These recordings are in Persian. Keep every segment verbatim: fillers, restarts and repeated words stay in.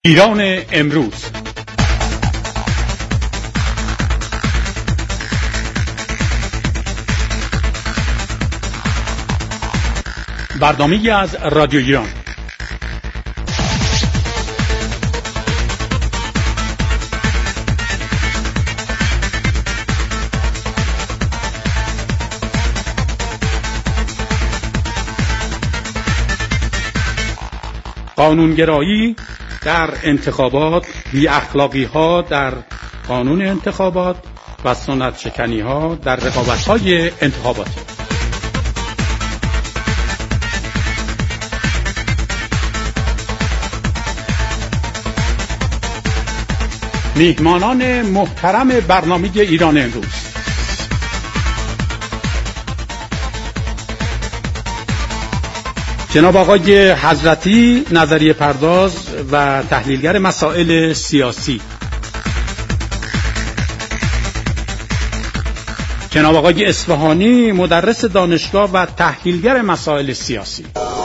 ایران امروز. برنامه‌ای از رادیو ایران. قانونگرایی در انتخابات، بی اخلاقی ها در قانون انتخابات و سنت شکنی ها در رقابت های انتخاباتی. میهمانان محترم برنامه ایران امروز: جناب آقای حضرتی، نظریه پرداز و تحلیلگر مسائل سیاسی، جناب آقای اصفهانی، مدرس دانشگاه و تحلیلگر مسائل سیاسی.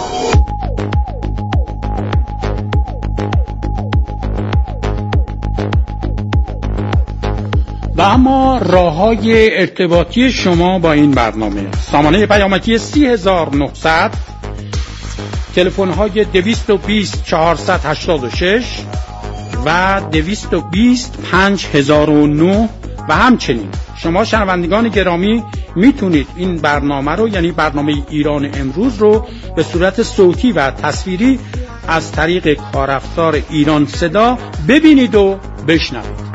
و اما راه‌های ارتباطی شما با این برنامه: سامانه پیامکی سی هزار و نهصد، تلفن های دویست و بیست چهارصد و هشتاد و شش و دویست و بیست پنج هزار و نه. و همچنین شما شنوندگان گرامی میتونید این برنامه رو، یعنی برنامه ایران امروز رو، به صورت صوتی و تصویری از طریق کارافزار ایران صدا ببینید و بشنوید.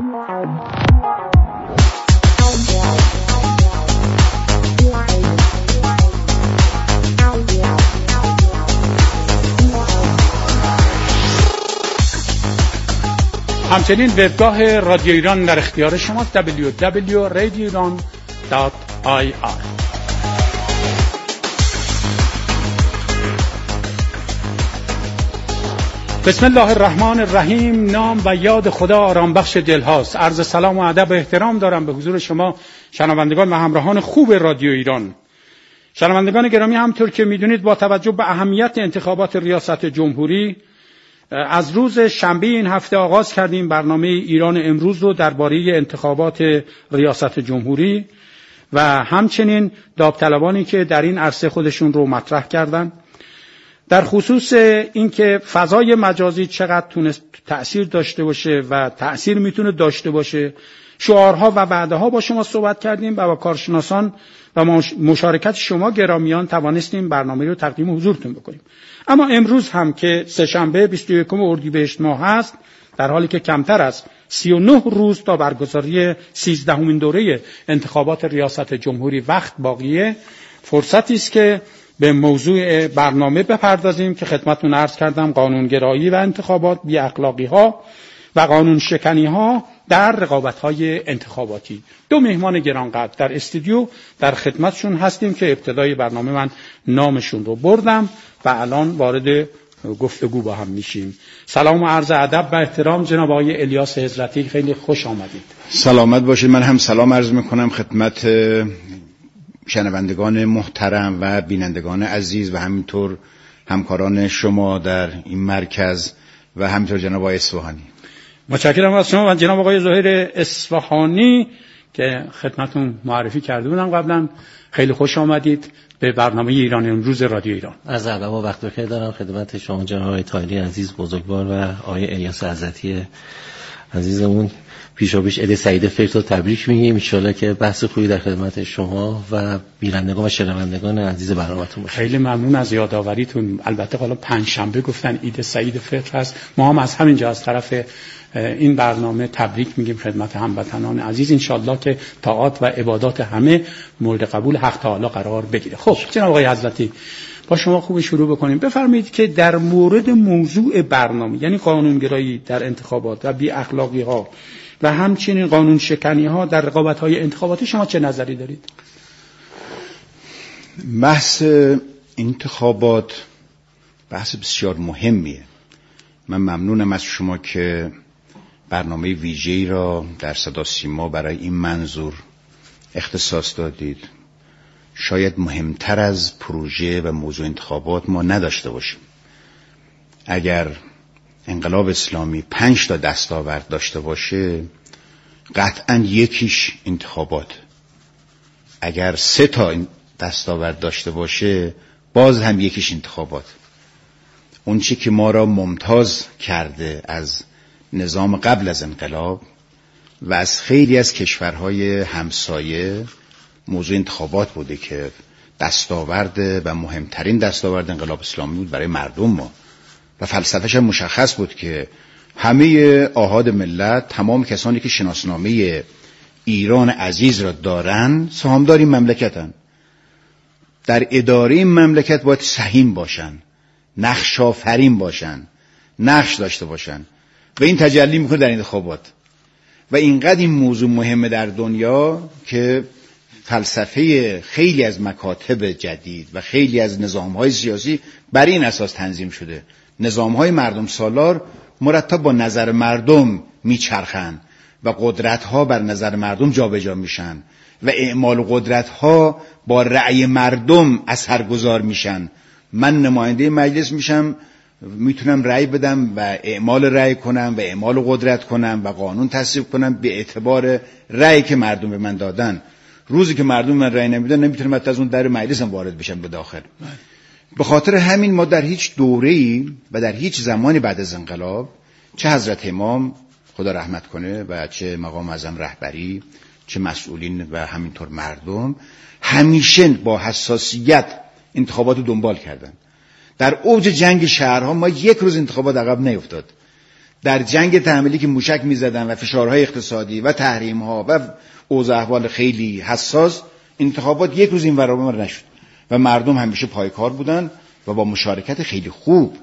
همچنین وبگاه رادیو ایران در اختیار شما دبلیو دبلیو دبلیو دات رادیو ایران دات آی آر. بسم الله الرحمن الرحیم. نام و یاد خدا آرام بخش دل هاست. عرض سلام و ادب و احترام دارم به حضور شما شنوندگان و همراهان خوب رادیو ایران. شنوندگان گرامی، همطور که میدونید با توجه به اهمیت انتخابات ریاست جمهوری، از روز شنبه این هفته آغاز کردیم برنامه ایران امروز رو درباره انتخابات ریاست جمهوری و همچنین داوطلبانی که در این عرصه خودشون رو مطرح کردن در خصوص اینکه فضای مجازی چقدر تونست تأثیر داشته باشه و تأثیر میتونه داشته باشه. شعارها و وعده‌ها با شما صحبت کردیم و با کارشناسان و مشارکت شما گرامیان توانستیم برنامه رو تقدیم حضورتون بکنیم. اما امروز هم که سه‌شنبه بیست و یکم اردیبهشت ماه هست، در حالی که کمتر از سی و نه روز تا برگزاری سیزدهمین دوره انتخابات ریاست جمهوری وقت باقیه، فرصتی است که به موضوع برنامه بپردازیم که خدمتتون عرض کردم: قانونگرایی و انتخابات، بی اخلاقی ها و قانون شکنی ها در رقابت های انتخاباتی. دو مهمان گرانقدر در استودیو در خدمتشون هستیم که ابتدای برنامه من نامشون رو بردم و الان وارد گفتگو با هم میشیم. سلام و عرض ادب و احترام جناب آقای الیاس حضرتی، خیلی خوش آمدید. سلامت باشید. من هم سلام عرض میکنم خدمت شنوندگان محترم و بینندگان عزیز و همینطور همکاران شما در این مرکز و همینطور جناب آقای اصفهانی. متشکرم از شما و جناب آقای ظاهر اصفهانی که خدمتتون معرفی کرده بودم قبلا. خیلی خوش آمدید به برنامه ایران امروز رادیو ایران. از ادب و وقت بخیر دارم خدمت شما جناب آقای طاهری عزیز بزرگوار و آقای الیاس حضرتی عزیزمون. پیشاپیش عید سعید فطر رو تبریک میگیم. ان شاءالله که بحث خوبی در خدمت شما و بینندگان و شنوندگان عزیز برنامه‌تون باشه. خیلی ممنون از یادآوریتون. البته حالا پنج شنبه گفتن عید سعید فطر هست، ما هم از همینجا از طرف این برنامه تبریک میگیم خدمت هموطنان عزیز. ان شاءالله که طاعات و عبادات همه مورد قبول حق تعالی قرار بگیره. خب جناب آقای حضرتی، با شما خوب شروع بکنیم. بفرمایید که در مورد موضوع برنامه، یعنی قانونگرایی در انتخابات و بی اخلاقی ها و همچنین قانون شکنی ها در رقابت های انتخاباتی، شما چه نظری دارید؟ بحث انتخابات بحث بسیار مهمیه. من ممنونم از شما که برنامه ویژه‌ای را در صدا سیما برای این منظور اختصاص دادید. شاید مهمتر از پروژه و موضوع انتخابات ما نداشته باشیم. اگر انقلاب اسلامی پنج تا دستاورد داشته باشه، قطعاً یکیش انتخابات. اگر سه تا دستاورد داشته باشه، باز هم یکیش انتخابات. اون چی که ما را ممتاز کرده از نظام قبل از انقلاب و از خیلی از کشورهای همسایه، موضوع انتخابات بوده که دستاورد و مهمترین دستاورد انقلاب اسلامی بود برای مردم ما و فلسفه‌اش هم مشخص بود که همه آحاد ملت، تمام کسانی که شناسنامه ایران عزیز را دارن، سهامدار این مملکتن. در اداره این مملکت باید سهیم باشن، نقش آفرین باشن، نقش داشته باشن و این تجلی میکنه در انتخابات. و اینقدر این موضوع مهمه در دنیا که فلسفه خیلی از مکاتب جدید و خیلی از نظام‌های سیاسی بر این اساس تنظیم شده. نظام‌های مردم سالار مرتب با نظر مردم میچرخن و قدرت‌ها بر نظر مردم جابجا میشن و اعمال قدرت‌ها با رأی مردم اثرگذار میشن. من نماینده مجلس میشم، میتونم رأی بدم و اعمال رأی کنم و اعمال قدرت کنم و قانون تصویب کنم به اعتبار رأی که مردم به من دادن. روزی که مردم من رأی نمیدن، نمیتونم حتی از اون در مجلس هم وارد بشم به داخل. به خاطر همین ما در هیچ دوره‌ای و در هیچ زمانی بعد از انقلاب، چه حضرت امام خدا رحمت کنه و چه مقام اعظم رهبری، چه مسئولین و همینطور مردم، همیشه با حساسیت انتخابات رو دنبال کردن. در اوج جنگ شهرها ما یک روز انتخابات عقب نیفتاد. در جنگ تحمیلی که موشک میزدن و فشارهای اقتصادی و تحریم‌ها و اوضاع احوال خیلی حساس، انتخابات یک روز این ور اون نشد و مردم همیشه پایکار بودن و با مشارکت خیلی خوب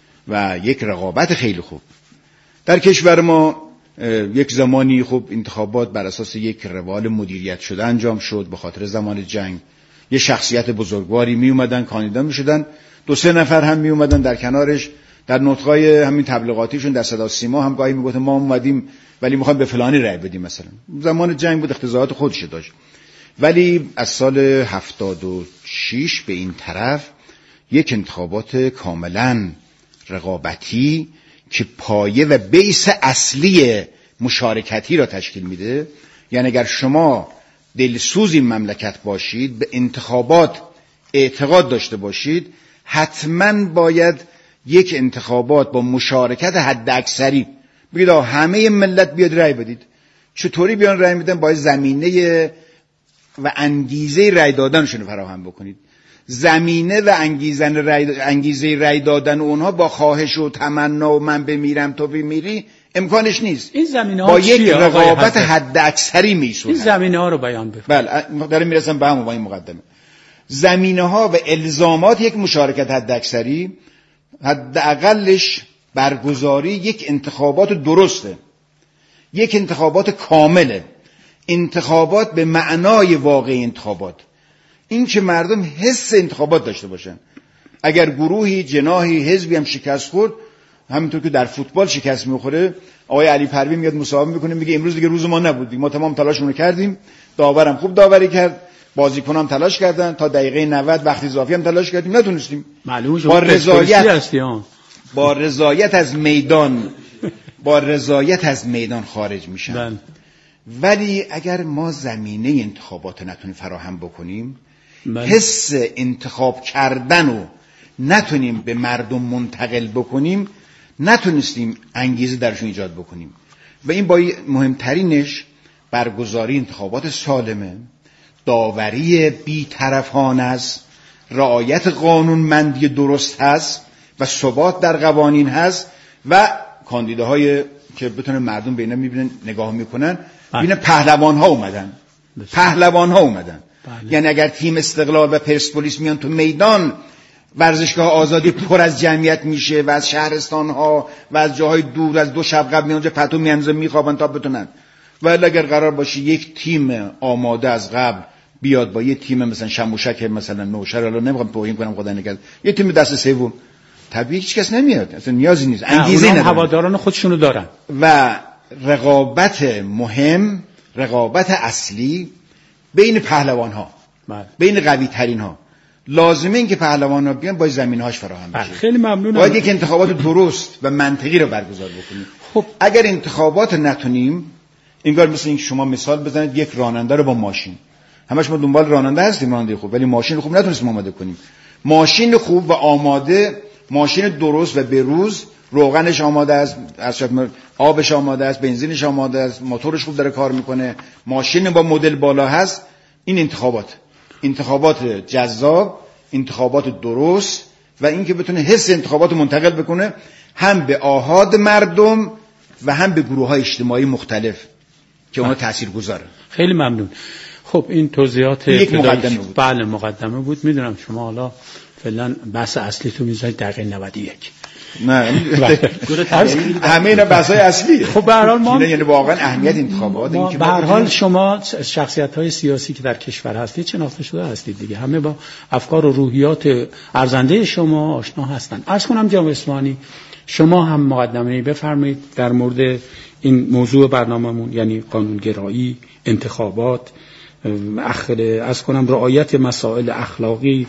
و یک رقابت خیلی خوب. در کشور ما یک زمانی خب انتخابات بر اساس یک روال مدیریت شده انجام شد. به خاطر زمان جنگ یه شخصیت بزرگواری می اومدن کاندیدا می شدن، دو سه نفر هم می اومدن در کنارش در نطقای همین تبلیغاتیشون در صدا سیما هم گاهی میگفتن ما اومدیم ولی میخوایم به فلانی رأی بدیم. مثلا زمان جنگ بود، اختزاعات خودش داشت. ولی از سال هفتاد و شش به این طرف یک انتخابات کاملا رقابتی که پایه و بیس اصلی مشارکتی را تشکیل میده. یعنی اگر شما دلسوز این مملکت باشید، به انتخابات اعتقاد داشته باشید، حتما باید یک انتخابات با مشارکت حد اکثری بگید همه ملت بیاد رأی بدید. چطوری بیان رأی میدن؟ باید زمینه و انگیزه رأی دادنشون فراهم بکنید. زمینه و انگیزه رأی انگیزه رأی دادن اونها با خواهش و تمنا و من بمیرم تو بمیری امکانش نیست. این زمینه با یک رقابت حد اکثری میسونه. این زمینه ها رو بیان بفرمایید. بله دارم میرسم به همون با این مقدمه. زمینه ها و الزامات یک مشارکت حد اکثری، حداقلش برگزاری یک انتخابات درسته، یک انتخابات کامله، انتخابات به معنای واقعی انتخابات. این که مردم حس انتخابات داشته باشن. اگر گروهی جناحی حزبی هم شکست خورد، همینطور که در فوتبال شکست میخوره، آقای علی پروین میاد مصاحبه میکنه میگه امروز دیگه روز ما نبود، ما تمام تلاشمون رو کردیم، داورم خوب داوری کرد، بازیکنان تلاش کردن، تا دقیقه نود وقت اضافی هم تلاش کردیم نتونستیم. معلومه با رضایت با رضایت از میدان با رضایت از میدان خارج میشن. بل. ولی اگر ما زمینه انتخابات نتونیم فراهم بکنیم، بل. حس انتخاب کردن رو نتونیم به مردم منتقل بکنیم، نتونستیم انگیزه درشون ایجاد بکنیم. و این با مهمترینش برگزاری انتخابات سالمه، داوری بی‌طرفانه است، رعایت قانونمندی درست هست و ثبات در قوانین هست و کاندیداهای که بتونه مردم به اینا میبینن نگاه میکنن ببینن پهلوان ها اومدن پهلوان ها اومدن بله. یعنی اگر تیم استقلال و پرسپولیس میان تو میدان، ورزشگاه آزادی پر از جمعیت میشه و از شهرستان ها و از جاهای دور از دو شب قبل میان پتو میانزه میخوابن تا بتونن. ولی اگر قرار باشه یک تیم آماده از قبل بیاد با یه تیم مثلا شموشک مثلا نوشهر، الان نمیخوام توهین کنم خدا نگهدار، یه تیم دست سوم، طبیعی هیچ کس نمیاد، اصلا نیازی نیست، انگیزه نداره، هواداران خودشونو دارن. و رقابت مهم، رقابت اصلی بین پهلوان ها، بین قوی ترین ها. لازمه این که پهلوانا بیان باید زمینهاش فراهم بشه. خیلی ممنونم. باید یک انتخابات درست و منطقی رو برگزار بکنیم. خب اگر انتخابات نتونیم، انگار مثل اینکه شما مثال بزنید یک راننده رو با ماشین، همش ما دنبال راننده هستیم، راننده خوب، ولی ماشین خوب نتونستیم آماده کنیم. ماشین خوب و آماده، ماشین درست و بروز، روغنش آماده است، آبش آماده است، بنزینش آماده است، موتورش خوب داره کار میکنه، ماشین با مدل بالا هست. این انتخابات انتخابات جذاب، انتخابات درست و اینکه بتونه حس انتخابات منتقل بکنه هم به آحاد مردم و هم به گروه‌های اجتماعی مختلف که اونها تاثیرگذاره. خیلی ممنون. خب این توضیحات یک مقدمه بود. بله مقدمه بود. میدونم شما حالا فعلا بحث اصلی تو میذارید دقیقه نود و یک. نه همه اینا بحث‌های اصلیه. خب به هر حال ما یعنی واقعا اهمیت انتخابات این که به هر حال شما شخصیت‌های سیاسی که در کشور هستید شناخته شده هستید دیگه، همه با افکار و روحیات ارزنده شما آشنا هستند. عرض کنم جناب اصفهانی شما هم مقدمه‌ای بفرمایید در مورد این موضوع برنامه‌مون، یعنی قانونگرایی، انتخابات، اخلاق، از کنم رعایت مسائل اخلاقی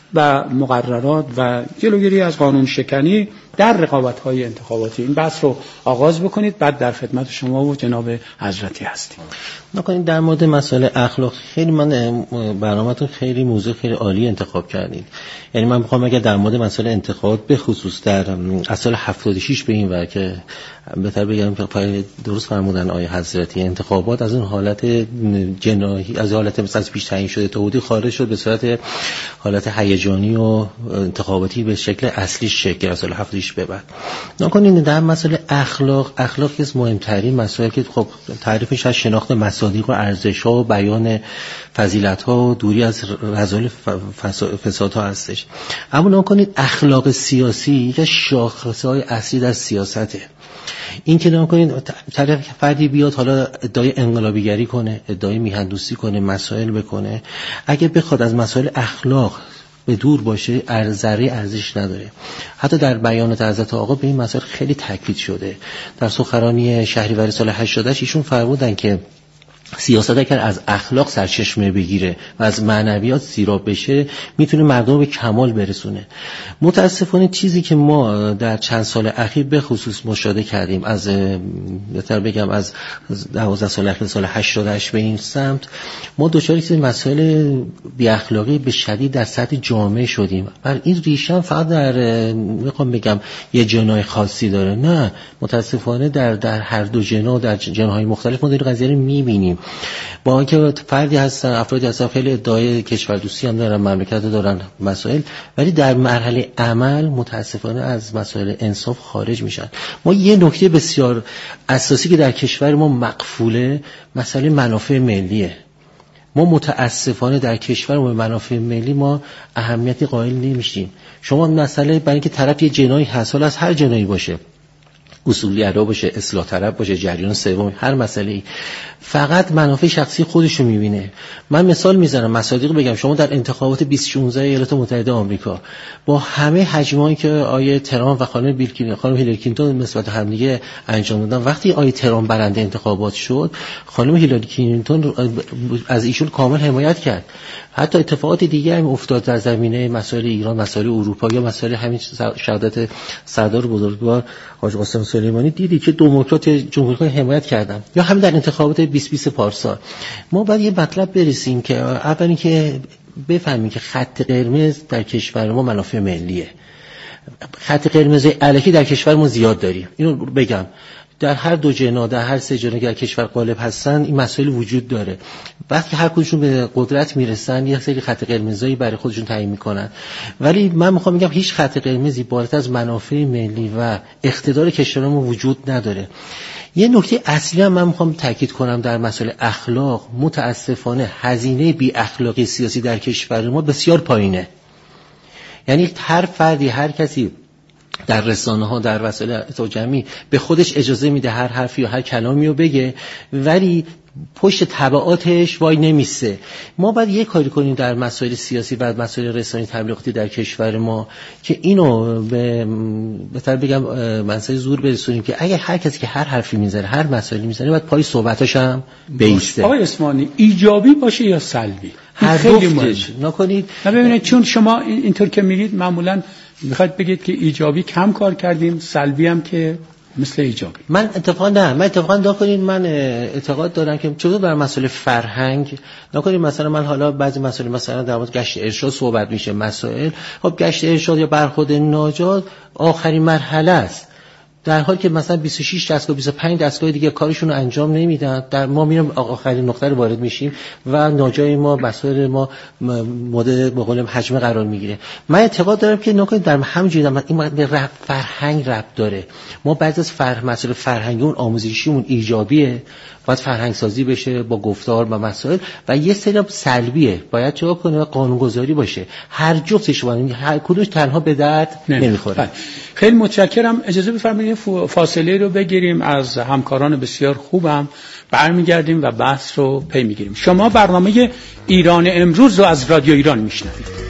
و مقررات و جلوگیری از قانون شکنی در رقابت‌های انتخاباتی. این بحث رو آغاز بکنید، بعد در خدمت شما و جناب حضرتی هستیم. نکنید در مورد مسائل اخلاق خیلی من برنامه‌تون خیلی موضوع خیلی عالی انتخاب کردید. یعنی من می‌خوام اگر در مورد مسائل انتخابات به خصوص در از سال هفتاد و شش به این ور که بهتر بگم درست فرمودن آیه حضرتی، انتخابات از اون حالت جناحی، از حالت مثلا پیش تعیین شده تا حدودی خارج شد به صورت حالت هیجانی و انتخاباتی به شکل اصلی شکل از سال هفتاد و شش به بعد. نکنید در مسائل اخلاق اخلاق از مهمترین مسائل که خب تعریفش از شناخت مصادیق و ارزش‌ها و بیان فضیلت‌ها و دوری از رذائل فسادها هستش. اما نکنید اخلاق سیاسی یک از شاخصه‌های اصلی در سیاسته. این که نکنید طرف فردی بیاد حالا ادعای انقلابیگری کنه، ادعای میهندوستی کنه، مسائل بکنه، اگه بخواد از مسائل اخلاق به دور باشه ارزری ارزش نداره. حتی در بیانات حضرت آقا به این مسائل خیلی تاکید شده. در سخنرانی شهریور سال هشتاد و هشت ایشون فرمودن که سیاست اگر از اخلاق سرچشمه بگیره و از معنویات سیراب بشه میتونه مردم به کمال برسونه. متاسفانه چیزی که ما در چند سال اخیر به خصوص مشاهده کردیم، از بهتر بگم از دوازده سال اخیر، سال هشتاد و هشت به این سمت، ما دچار یک مسائل بی اخلاقی به شدید در سطح جامعه شدیم. و این ریشه فقط در میخوام بگم یه جناح خاصی داره، نه، متاسفانه در در هر دو جناح، در جناح‌های مختلف ما این قضیه رو می‌بینیم. با اینکه فردی هستن، افرادی هستن خیلی ادعای کشوردوستی هم دارن، مملکت دارن، مسائل، ولی در مرحله عمل متاسفانه از مسائل انصاف خارج میشن. ما یه نکته بسیار اساسی که در کشور ما مقفوله، مسئله منافع ملیه. ما متاسفانه در کشور ما منافع ملی ما اهمیتی قائل نمیشیم. شما مسئله برای اینکه طرف یه جناحی حاصل از هر جناحی باشه، اصولگرا باشه، اصلاح طلب باشه، جریان سوم، هر مسئله‌ای فقط منافع شخصی خودش رو می‌بینه. من مثال میزنم، مصادیق بگم، شما در انتخابات بیست شانزده ایالات متحده آمریکا با همه حجمایی که آیه ترامپ و خانم بیل کلینتون، خانم هیلاری کلینتون نسبت هم دیگه انجام دادن، وقتی آیه ترامپ برنده انتخابات شد، خانم هیلاری کلینتون از ایشون کامل حمایت کرد. حتی اتفاقات دیگه هم افتاد در زمینه مسائل ایران، مسائل اروپا، یا مسائل همین شهادت سردار بزرگوار حاج قاسم سلیمانی، دیدی که دموکرات جمهوری‌خواه حمایت کردن. یا همین در انتخابات بیست بیست پارسال ما باید یه مطلب برسیم که اولی که بفهمیم که خط قرمز در کشور ما منافع ملیه. خط قرمز الکی در کشور ما زیاد داریم، اینو بگم. در هر دو جناح، در هر سه جناح که کشور غالب هستن این مسائل وجود داره. وقتی هر کدومشون به قدرت میرسن یه سری خط قرمزایی برای خودشون تعیین میکنن، ولی من میخوام بگم هیچ خط قرمزی بالاتر از منافع ملی و اقتدار کشور ما وجود نداره. یه نکته اصلی هم من میخوام تاکید کنم در مسائل اخلاق، متاسفانه هزینه بی اخلاقی سیاسی در کشور ما بسیار پایینه. یعنی هر فردی، هر کسی در رسانه ها، در وسایل اطلاع جمعی به خودش اجازه میده هر حرفی و هر کلامی رو بگه، ولی پشت تبعاتش وای نمیسته. ما باید یه کاری کنیم در مسائل سیاسی و مسائل رسانه‌ای تبلیغاتی در کشور ما که اینو به بهتر بگم مسائل زور برسونیم که اگه هر کسی که هر حرفی میزنه هر مسائلی میزنه باید پای صحبتاش هم بیسته. آقای اسمانی ایجابی باشه یا سلبی؟ هر گفتش نکنید. نه ببینید چون شما اینطور که میگید معمولاً میخواید بگید که ایجابی کم کار کردیم، سلبی هم که مثل ایجابی. من اتفاقا نه من اتفاقا نکنید من اعتقاد دارم که چون در مسئله فرهنگ نکنید مثلا من حالا بعضی مسائل مثلا در مورد گشت ارشاد صحبت میشه مسائل خب گشت ارشاد یا برخورد ناجاد آخرین مرحله است، در حالی که مثلا بیست و شش دستگاه بیست و پنج دستگاه دیگه کارشون رو انجام نمیدن، در ما میریم آخرین نقطه رو وارد میشیم و ناجای ما مسائل ما مورد به قول حجم قرار میگیره. من اعتقاد دارم که نکنید در همینجوری این به فرهنگ ربط داره. ما بعضی از فرهنگ مسائل فرهنگی اون آموزشیمون ایجابیه، باید فرهنگ سازی بشه با گفتار و مسائل، و یه سری سلبیه باید چه کنه و قانونگذاری باشه. هر جفتش باید هر کدومش تنها به درد نمیخوره. خیلی متشکرم. اجازه بفرمایید فاصله رو بگیریم از همکاران بسیار خوبم، برمیگردیم و بحث رو پی میگیریم. شما برنامه ایران امروز رو از رادیو ایران میشنوید.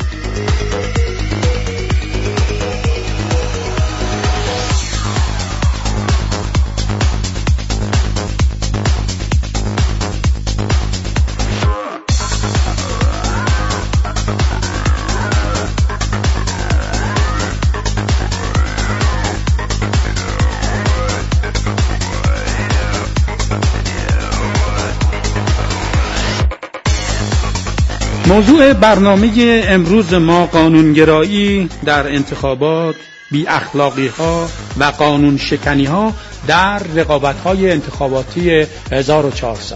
موضوع برنامه امروز ما قانونگرایی در انتخابات، بی اخلاقی ها و قانون شکنی ها در رقابت های انتخاباتی هزار و چهارصد.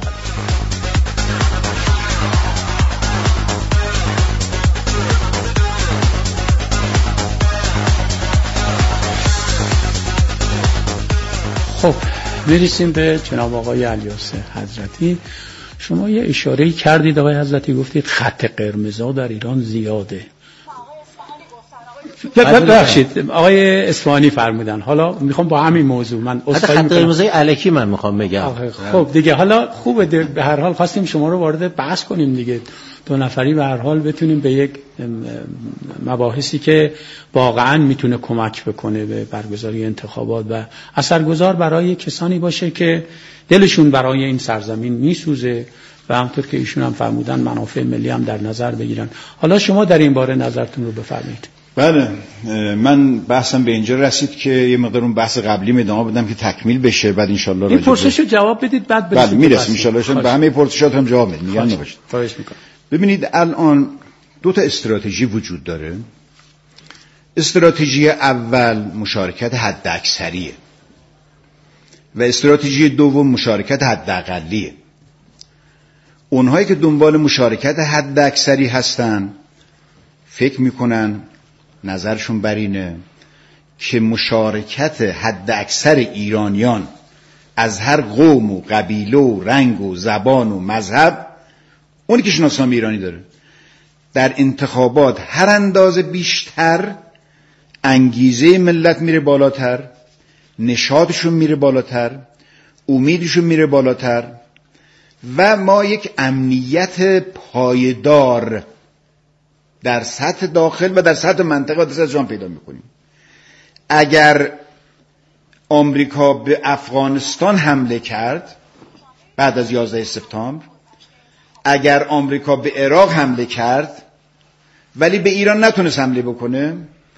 خب میرسیم به جناب آقای علیاصح حضرتی. شما یه اشاره‌ای کردید آقای حضرتی، گفتید خط قرمزا در ایران زیاده. ببخشید آقای اصفهانی فرمودن. حالا میخوام با همین موضوع من اصلا خط قرمزای الکی من میخوام بگم. خب دیگه حالا خوبه، به هر حال خواستیم شما رو وارد بحث کنیم دیگه، دو نفری به هر حال بتونیم به یک مباحثی که واقعا میتونه کمک بکنه به برگزاری انتخابات و اثرگذار برای کسانی باشه که دلشون برای این سرزمین میسوزه و همونطور که ایشون هم فرمودن منافع ملی هم در نظر بگیرن. حالا شما در این باره نظرتون رو بفرمایید. بله، من بحثم به اینجا رسید که یه مقدار اون بحث قبلی ادامه بدم که تکمیل بشه، بعد ان شاءالله این پرسشو جواب بدید بعد برسیم. بله میرسیم ان شاءالله، چون به همه پرسشات هم جواب میدم. میگم نباشید. خواهش میکنم. ببینید الان دو تا استراتژی وجود داره. استراتژی اول مشارکت حداکثریه و استراتژی دوم مشارکت حداقلیه. اونهایی که دنبال مشارکت حداکثری هستن فکر میکنن نظرشون بر اینه که مشارکت حداکثر ایرانیان از هر قوم و قبیله و رنگ و زبان و مذهب، اونی که شناسنامه ایرانی داره، در انتخابات هر اندازه بیشتر انگیزه ملت میره بالاتر، نشاطشون میره بالاتر، امیدشون میره بالاتر و ما یک امنیت پایدار در سطح داخل و در سطح منطقه و سطح جهان پیدا میکنیم. اگر آمریکا به افغانستان حمله کرد بعد از یازده سپتامبر، اگر آمریکا به عراق حمله کرد ولی به ایران نتونست حمله بکنه،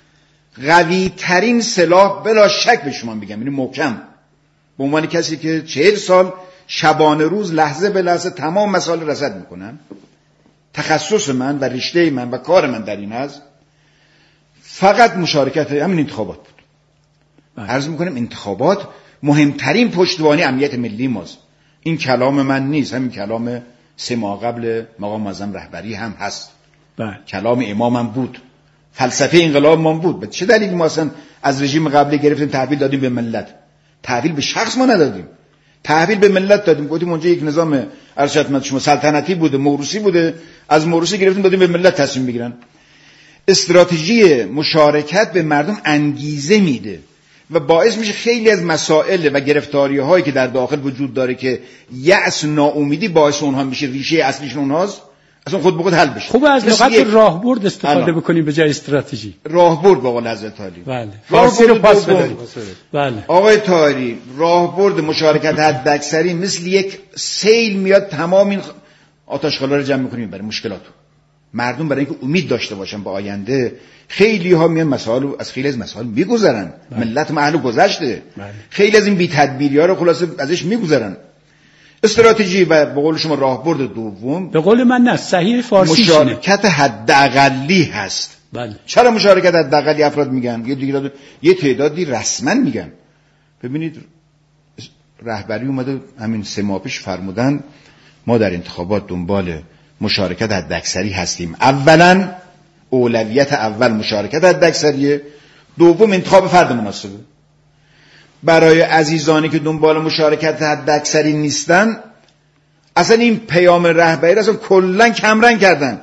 قوی ترین سلاح بلا شک به شما میگم، یعنی محکم، به عنوان کسی که چهل سال شبانه روز لحظه به لحظه تمام مسائل رصد میکنم، تخصص من و رشته من و کار من در این هست، فقط مشارکت همین انتخابات بود. عرض میکنم انتخابات مهمترین پشتوانه امنیت ملی ماست. این کلام من نیست، همین کلام سه ماه قبل مقام معظم رهبری هم هست. بله. کلام امامم بود، فلسفه انقلاب ما بود. به چه دلیلی ما اصلا از رژیم قبلی گرفتیم تحویل دادیم به ملت؟ تحویل به شخص ما ندادیم، تحویل به ملت دادیم. گفتیم اونجا یک نظام عرض خدمت شما سلطنتی بوده، موروثی بوده، از موروثی گرفتیم دادیم به ملت تصمیم بگیرن. استراتژی مشارکت به مردم انگیزه میده و باعث میشه خیلی از مسائل و گرفتاری هایی که در داخل وجود داره که یأس، ناامیدی باعث اونها میشه، ریشه اصلیشون اونهاست، اصلا خود به خود حل بشه. خوب از لغت راهبرد استفاده بکنیم به جای استراتژی. راهبرد به قول حضرت علی. بله. فارسی رو پاس بدید. بله. آقای طاهری، راهبرد مشارکت حداکثری مثل یک سیل میاد، تمام این آتشخالا رو جمع می‌کنیم برای مشکلات. مردم برای اینکه امید داشته باشن به آینده، خیلی ها میان مسائل از خیلی از مسائل میگذرن. ملت محل گذشته. بله. خیلی از این بی تدبیری‌ها رو خلاصه ازش میگذرن. استراتژی و به قول شما راهبرد دوم، به قول من نه، صحیح فارسی مشارکت حداقلی هست. بله. چرا مشارکت حداقلی افراد میگن؟ یه دیگه یه تعدادی رسما میگن. ببینید رهبری اومده همین سه ماه پیش فرمودن ما در انتخابات دنبال مشارکت حداکثری هستیم. اولا اولویت اول مشارکت حداکثریه، دوم انتخاب فرد مناسبه. برای عزیزانی که دنبال مشارکت حداکثری نیستن، اصلا این پیام رهبری را اصلا کلا کمرنگ کردن،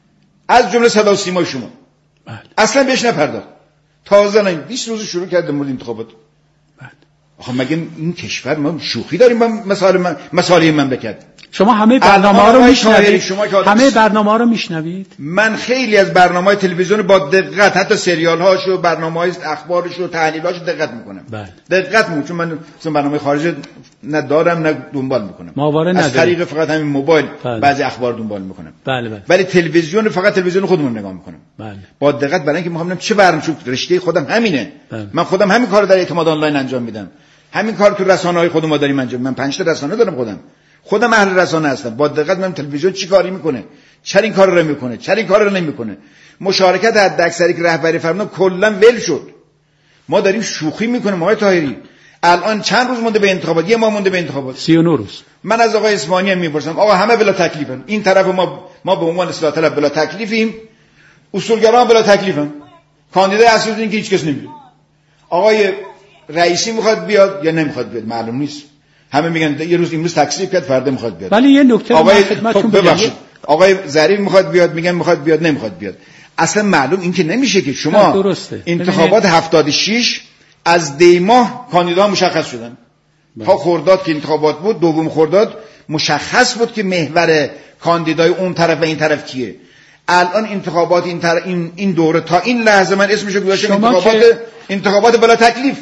از جمله صدا و سیما شما. بله. اصلا بهش نپرداخت. تازه نه بیست روز شروع کرده مورد انتخابات. بله. آخه مگه این کشور ما شوخی داریم با مسائل مسائل مملکت؟ شما همه برنامه‌ها رو میشنوید؟ همه برنامه‌ها رو میشنوید؟ من خیلی از برنامه‌های تلویزیون با دقت، حتی سریال‌هاشو، برنامه‌های اخبارشو، تحلیلاشو دقت میکنم. بله. دقت میکنم چون من مثلا برنامه خارجی نه دارم نه دنبال میکنم. ماواره از طریق فقط همین موبایل بله. بعضی اخبار دنبال میکنم. بله بله. ولی تلویزیون فقط تلویزیون خودمون نگاه میکنم. بله. با دقت برای اینکه میخوام ببینم چه برنامه، چون رشته خودم همینه. بله. من خودم همین کارو در اعتماد آنلاین انجام میدم. همین کار تو رسانه‌های خودم ما داریم انجام. من پنج تا رسانه دارم خودم. خودم اهل رسانه هستم. با دقت می‌بینم تلویزیون چی کاری میکنه، چرا این کار رو میکنه، چرا این کار رو نمیکنه. مشارکت حداکثری که رهبری فرمودن کلا ول شد. ما داریم شوخی میکنیم. آقای طاهری الان چند روز مونده به انتخابات؟ یه ماه مونده به انتخابات. سی و نه روز. من از آقای اسمانی هم میپرسم آقا همه بلا تکلیفن. این طرف ما ما به عنوان اصلاح طلب بلا تکلیفیم، اصولگرا بلا تکلیفن. کاندیدای اصلی این که هیچ کس نمیدونه. آقای رئیسی میخواد بیاد یا نمیخواد بیاد معلوم نیست. همه میگن یه روز امروز تکلیف کرد فردا میخواد بیاد. ولی یه نکته آقای خدمتتون بگم، آقای ظریف میخواد بیاد، میگن میخواد بیاد، نمیخواد بیاد. اصلا معلوم این که نمیشه که شما درسته. انتخابات هفتاد و شش از دی ماه کاندیدا مشخص شدن. تا خرداد که انتخابات بود، دوم خرداد مشخص بود که محور کاندیدای اون طرف و این طرف کیه. الان انتخابات این طرف این این دوره تا این لحظه من اسمشو گذاشتم انتخابات که... انتخابات بلا تکلیف.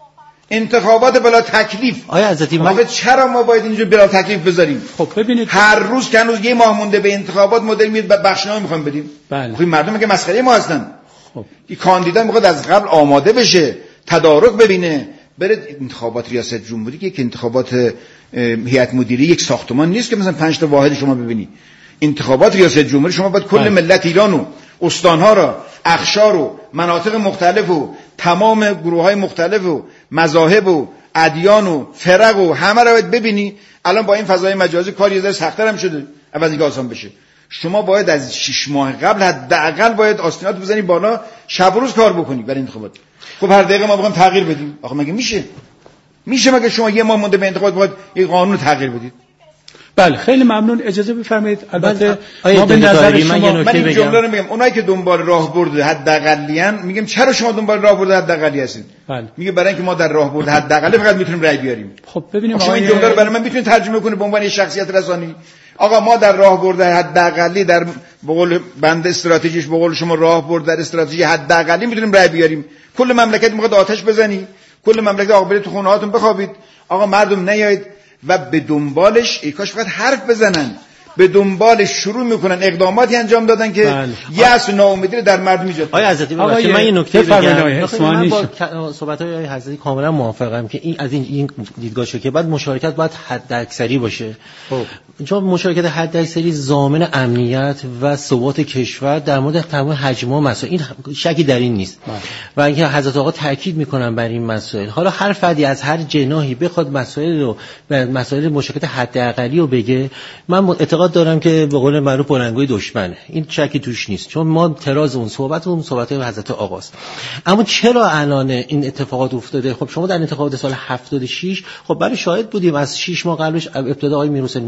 انتخابات بلا تکلیف. آیا حضرتی من چرا ما باید اینجا بلا تکلیف بذاریم؟ خب ببینید هر روز که هنوز یه ماه مونده به انتخابات مدل میاد بخشنامه میخوام بدیم. بله. خب مردم که مسخره ما هستن. خب این کاندیدا میخواد از قبل آماده بشه، تدارک ببینه، بره انتخابات ریاست جمهوری که انتخابات هیئت مدیره یک ساختمان نیست که مثلا پنج تا واحد شما ببینی. انتخابات ریاست جمهوری شما باید کل بله. ملت ایرانو، استانها را، اقشار و مناطق مختلف و تمام گروه‌های مختلف و مذاهب و ادیان و فرق و همه رو باید ببینی. الان با این فضای مجازی کار یه ذره سخت‌تر هم شده، اول اینکه آسان بشه. شما باید از شش ماه قبل حداقل باید آستینات بزنی بالا، شب و روز کار بکنی برای انتخابات. خب هر دقیقه ما بخوایم تغییر بدیم، آخه مگه میشه؟ میشه مگه شما یه ماه مونده به انتخابات باید یک قانون تغییر بدید؟ بله خیلی ممنون. اجازه بفرمایید البته ما به نظر شما من این جمله رو میگم، اونایی که دنبال راهبرد حداقلیان میگم چرا شما دنبال راهبرد حداقلی هستید؟ بله. میگه برای اینکه ما در راهبرد حداقلی فقط میتونیم رأی بیاریم. خب ببینیم شما این جمله رو برای من میتونید ترجمه کنید به عنوان شخصیت رسانی؟ آقا ما در راهبرد حداقلی در به قول بند استراتژیش به قول شما راهبرد در استراتژی حداقلی میتونیم رأی بیاریم. کل مملکت میخواد آتش بزنی، کل مملکت آقا برید تو خونه هاتون بخوابید، آقا مردم نیایید و به دنبالش ای کاش فقط حرف بزنن، به دنبالش شروع میکنن اقداماتی انجام دادن که یأس و ناامیدی در مردم ایجاد کنه. آقای حضرتی ببخشید من یه نکته بگم. من با صحبت‌های آقای حضرتی کاملا موافقم که این از این این دیدگاهشه که بعد مشارکت باید حداکثری باشه. خب چون مشارکت حداکثری ضامن امنیت و ثبات کشور در مورد تمام حجم و مسائل، این شکی در این نیست. بله. و اینکه حضرت آقا تاکید میکنن بر این مسائل. حالا هر فردی از هر جناحی بخواد مسائل رو و مسائل مشارکت حداقلی رو بگه، من اعتقاد دارم که به قول معروف بلنگوی دشمنه، این شکی توش نیست، چون ما تراز اون صحبت اون صحبت حضرت آقاست. اما چرا الان این اتفاقات افتاده؟ خب شما در انتخابات سال هفتاد و شش خب برای شاهد بودیم، از شش ماه قبلش ابتدا آقای میرحسین موسوی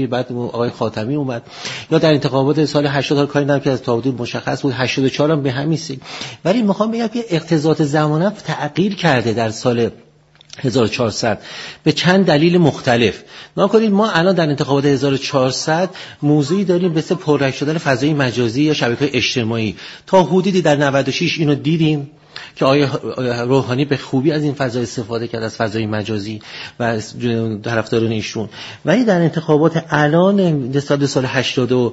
بعد آقای خاتمی اومد، یا در انتخابات سال هشتاد کاری نمی‌کرد که از تا حدود مشخص بود، هشتاد و چهار هم به همین سیل. ولی میخوام بگم که اقتضاعات زمانه تغییر کرده در سال هزار و چهارصد به چند دلیل مختلف. نگاه کنید ما الان در انتخابات هزار و چهارصد موضوعی داریم مثل پررنگ شدن فضای مجازی یا شبکه‌های اجتماعی. تا حدودی در نود و شش اینو دیدیم که آقای روحانی به خوبی از این فضا استفاده کرد، از فضای مجازی و طرفداران ایشون. ولی در انتخابات الان نسبت به سال هشتاد و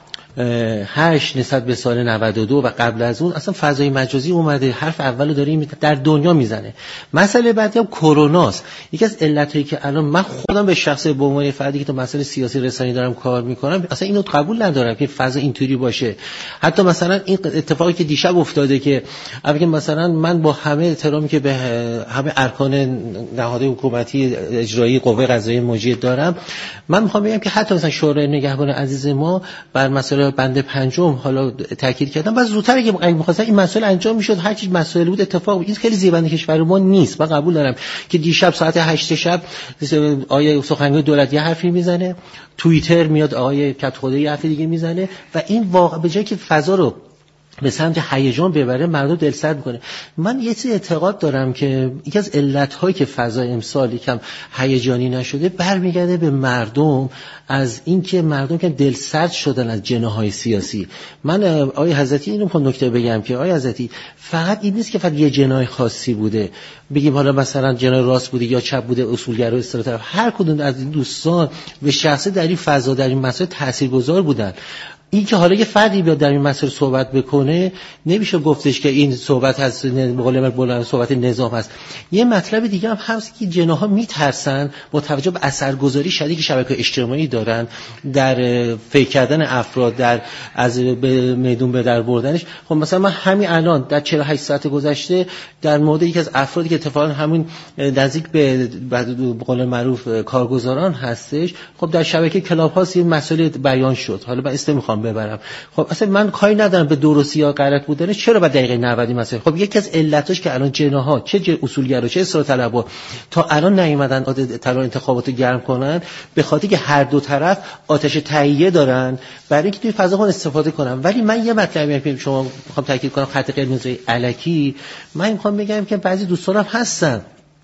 هشت نسبت به سال نود و دو و قبل از اون اصلا فضای مجازی اومده، حرف اولو داره در دنیا میزنه. مسئله بعدی هم کروناست. یکی از علتایی که الان من خودم به شخص به عنوان فردی که تو مسئله سیاسی رسانه‌ای دارم کار میکنم اصلا اینو قبول ندارم که فضا اینطوری باشه. حتی مثلا این اتفاقی که دیشب افتاده که اگه مثلا من با همه احترامی که به همه ارکان نهادهای حکومتی اجرایی قوه قضاییه مجری دارم، من میخوام بگم که حتی مثلا شورای نگهبان عزیز ما بر مسئله بند پنجم حالا تاکید کردم و زودتر اگه می‌خواستن این مسئله انجام میشد، هر چیز مسئله بود اتفاق بود. این خیلی زیبند کشور ما نیست. من قبول دارم که دیشب ساعت هشت شب آقای سخنگوی دولت یه حرفی میزنه، توییتر میاد آقای کتخدایی یه حرف دیگه میزنه و این واقعا به جای که فضا رو به سمت هیجان ببره مردم دلسرد میکنه. من یه چیز اعتقاد دارم که یکی از علت‌هایی که فضا امسال یکم هیجانی نشده برمیگرده به مردم، از اینکه مردم که دلسرد شدن از جناح‌های سیاسی. من آقای حضرتی اینو میخوام نکته بگم که آقای حضرتی فقط این نیست که فقط یه جناح خاصی بوده، بگیم حالا مثلا جناح راست بوده یا چپ بوده، اصولگرا و استراتژی، هر کدوم از این دوستان به شخصه در این فضا در این مسائل تاثیرگذار بودن. این که حالا یه فردی بیاد در این مسئله صحبت بکنه نمیشه گفتش که این صحبت هست مقالمه بلند صحبت نظام هست. یه مطلب دیگه هم هست که جناح‌ها میترسن با توجه به اثرگذاری شدیدی که شبکه‌های اجتماعی دارن در فکر کردن افراد، در از به میدون به در بردنش. خب مثلا من همین الان در چهل و هشت ساعت گذشته در مورد یکی از افرادی که اتفاقا همین نزدیک به قول معروف کارگزاران هستش، خب در شبکه کلاب هاست این مسئله بیان شد. حالا من اسم میخوام ببرم، خب اصلا من کاری ندارم به درستی یا غلط بودنش، چرا بعد دقیقه نود مثلا. خب یکی از علتاش که الان جناح‌ها چه اصولگرا چه اصلاح طلبها تا الان نیومدن طرح انتخابات گرم کنن، به خاطر که هر دو طرف آتش تهیه دارن برای اینکه توی فضا خون استفاده کنن. ولی من یه مطلبی که شما میخوام تاکید کنم، خط قرمزی الکی، من میخوام بگم که بعضی دوستانم هستن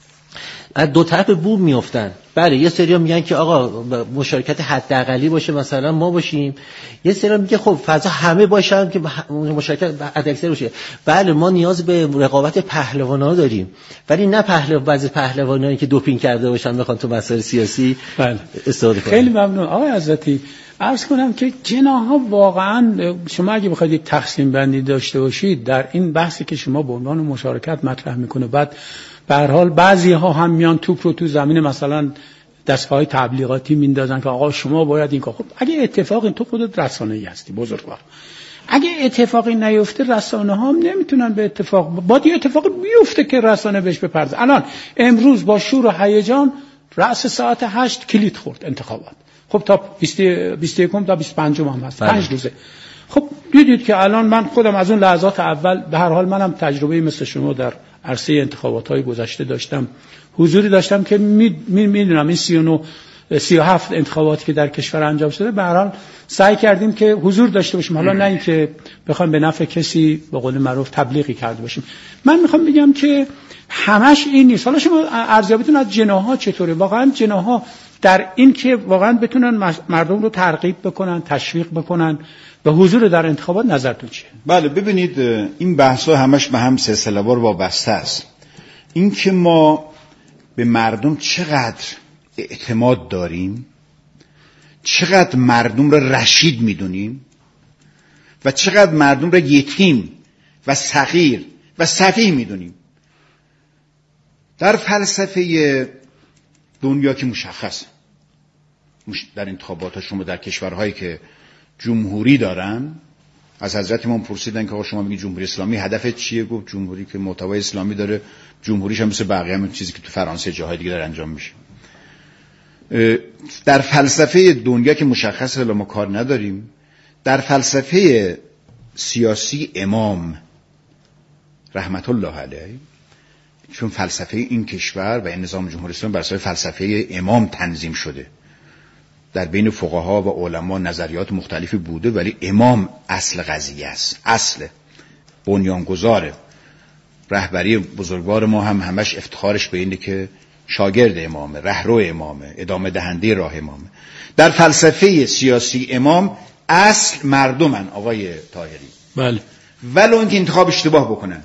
از دو طرف بوم میافتن. بله یه سری میگن که آقا مشارکت حداقلی باشه، مثلا ما باشیم. یه سری میگه خب فضا همه باشن که مشارکت حداکثر باشه. بله ما نیاز به رقابت پهلوانا داریم، ولی نه پهلو بعضی پهلوانایی که دوپینگ کرده باشن بخوان تو مسائل سیاسی بله استفاده کنن. خیلی ممنون آقای حضرتی. عرض کنم که جناح‌ها واقعا شما اگه بخواید یک تقسیم بندی داشته باشید در این بحثی که شما به عنوان مشارکت مطرح میکنه، بعد به هر حال بعضی ها هم میان توپ رو تو زمین مثلا دستگاه‌های تبلیغاتی میندازن که آقا شما باید این کار. خب اگه اتفاقی تو خودت رسانه‌ای هستی بزرگوار، اگه اتفاقی نیفته رسانه‌ها هم نمیتونن به اتفاق باید یه اتفاقی بیفته که رسانه بهش بپردازه. الان امروز با شور و هیجان رأس ساعت هشت کلید خورد انتخابات. خب تا بیست و یک تا بیست و پنج هم هست، پنج روزه. خب دیدید که الان من خودم از اون لحظات اول به هر حال منم تجربه مثل شما در عرصه انتخابات‌های گذشته داشتم، حضوری داشتم که میدونم این سی و نه سی و هفت انتخاباتی که در کشور انجام شده به هر حال سعی کردیم که حضور داشته باشیم، حالا نه اینکه بخوایم به نفع کسی به قول معروف تبلیغی کرده باشیم. من میخوام بگم که همش این نیست. حالا شما ارزیابیتون از جناح‌ها چطوره؟ واقعا جناح‌ها در این که واقعا بتونن مردم رو ترغیب بکنن، تشویق بکنن به حضور در انتخابات، نظرتون چیه؟ بله ببینید این بحث‌ها همش به هم سلسله‌وار وابسته است. این که ما به مردم چقدر اعتماد داریم، چقدر مردم را رشید میدونیم و چقدر مردم را یتیم و صغیر و سفیه میدونیم. در فلسفه دنیا که مشخصه در انتخابات شما در کشورهایی که جمهوری دارن، از حضرت امام پرسیدن که آقا شما میگید جمهوری اسلامی هدفت چیه؟ گفت جمهوری که محتوای اسلامی داره، جمهوریش هم مثل بقیه همون چیزی که تو فرانسه جاهای دیگه داره انجام میشه. در فلسفه دنیا که مشخصه الان ما کار نداریم. در فلسفه سیاسی امام رحمت الله علیه، چون فلسفه این کشور و این نظام جمهوری اسلامی بر اساس فلسفه امام تنظیم شده، در بین فقها و علما نظریات مختلفی بوده، ولی امام اصل قضیه است، اصل بنیانگذاره. رهبری بزرگوار ما هم همش افتخارش به اینه که شاگرد امامه، رهرو امامه، ادامه دهنده راه امامه. در فلسفه سیاسی امام اصل مردمن آقای طاهری. بله. ولو اینکه انتخاب اشتباه بکنن،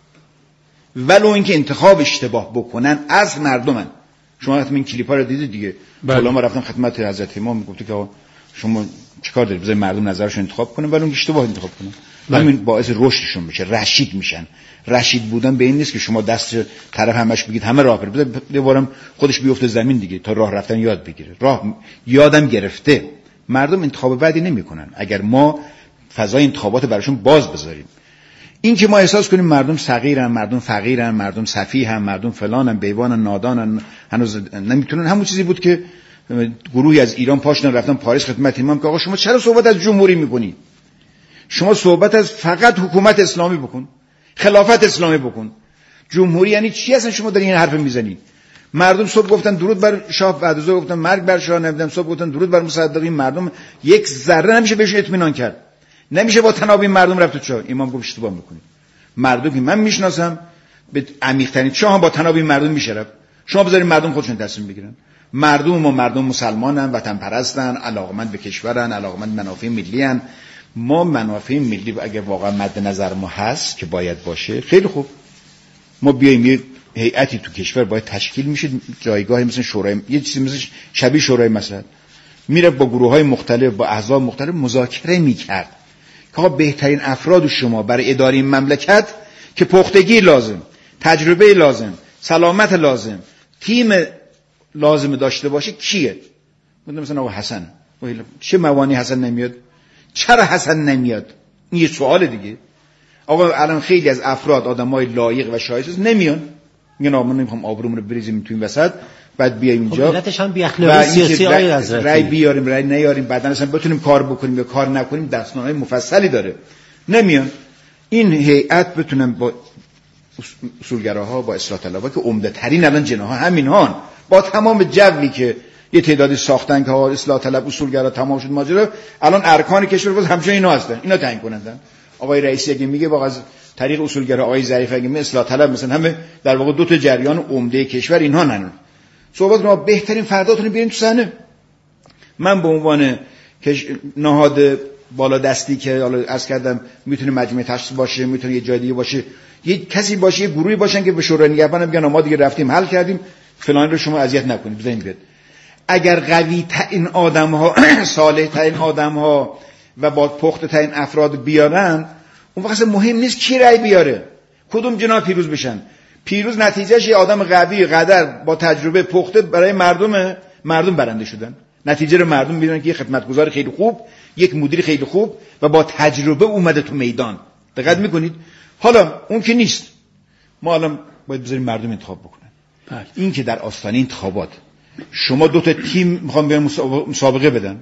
ولو اینکه انتخاب اشتباه بکنن، اصل مردمن. شما حتما این کلیپا رو دیدید دیگه. بله. ما رفتم خدمت حضرت امام، گفت که شما چیکار دارید؟ بذارید مردم نظرشون انتخاب کنن، ولو اینکه اشتباه انتخاب کنن. بله. همین باعث رشدشون میشه، رشید میشن. رشید بودن به این نیست که شما دست طرف همش بگید همه راه بره، یه بارم خودش بیفته زمین دیگه تا راه رفتن یاد بگیره. راه یادم گرفته. مردم انتخاب بعدی نمیکنن اگر ما فضای انتخابات براشون باز بذاریم. این که ما احساس کنیم مردم صغیرن، مردم فقیرن، مردم سفیهن، مردم فلانن، بیوانن، نادانن، هنوز نمیتونن، همون چیزی بود که گروهی از ایران پاشنن رفتن پاریس خدمت امام که آقا شما چرا صحبت از جمهوری میکنی؟ شما صحبت از فقط حکومت اسلامی بکن، خلافت اسلامی بکن. جمهوری یعنی چی اصلا شما دارین این حرف میزنی؟ مردم صبح گفتن درود بر شاه، بعد از ظهر گفتن مرگ بر شاه، نمیدونم صبح گفتن درود بر مصدقین. مردم یک ذره نمیشه بهش اطمینان کرد، نمیشه با تنابین مردم رفت تو چاه. امام گفت اشتباه میکنید. مردم که من میشناسم به عمیق‌ترین چاه با تنابین مردم میشه رفت. شما بذارید مردم خودشون تصمیم بگیرن. مردم ما مردم مسلمانن، وطن پرستن، علاقمند به کشورن، علاقمند منافع ملی ان. ما منافع ملی اگه واقعا مد نظر ما هست که باید باشه، خیلی خوب، ما بیایم یه هیئتی تو کشور باید تشکیل میشه، جایگاهی مثل شورای، یه چیزی مثل شبیه شورای مصلحت، میره با گروه‌های مختلف، با احزاب مختلف مذاکره میکرد که آقا بهترین افراد شما برای اداره این مملکت که پختگی لازم، تجربه لازم، سلامت لازم، تیم لازم داشته باشه کیه؟ مثلا آقا حسن. چه موانی حسن نمیاد؟ چرا حسن نمیاد؟ این یه سوال دیگه. آقا الان خیلی از افراد آدمای لایق و شایسته نمیان، میگن آقا من نمیخوام آبرومون رو بریزیم تو این وسط، بعد بیایم اینجا ملتش هم بی اخلاقی سیاسی آقای حضرت، رای بیاریم رای نیاریم، بعدن اصلا بتونیم کار بکنیم یا کار نکنیم، دستورهای مفصلی داره. نمیان. این هیئت بتونن با اصولگراها، با اصلاح طلبها که عمده ترین الان جناها همین هان، با تمام جوی که یه تعدادی ساختن که ها اصلاح طلب اصولگرا تمام شد ماجرا، الان ارکان کشور باز همچنان اینا هستن، اینا تعیین کنندن. آقای رئیسی اگه میگه واقعا از طریق اصولگرا، آقای ظریف اگه میگه اصلاح طلب، مثلا همه در واقع دو تا جریان عمده کشور اینها نن. صحبت ما بهترین فرداتون رو بیارین تو صحنه. من به عنوان نهاد بالا دستی که حالا عرض کردم میتونه مجمع تشخیص باشه، میتونه یه جای دیگه باشه، یه کسی باشه، یه گروهی باشن که به شورای نگهبان بگن ما دیگه رفتیم حل کردیم، فلان رو شما اذیت نکنید، بزنین بیاد. اگر قوی ترین آدم‌ها، صالح ترین آدم‌ها و با پخته ترین افراد بیارن، اون وقت مهم نیست کی رأی بیاره، کدوم جنا پیروز بشن. پیروز نتیجهش یه آدم قوی قدر با تجربه پخته برای مردم، مردم برنده شدن. نتیجه رو مردم می‌بینن که یه خدمتگزار خیلی خوب، یک مدیر خیلی خوب و با تجربه اومده تو میدان. دقت می‌کنید؟ حالا اون که نیست، ما الان باید بذاریم مردم انتخاب بکنن. بله. این که در آستانه انتخابات شما دو تا تیم میخوام بیان مسابقه بدن،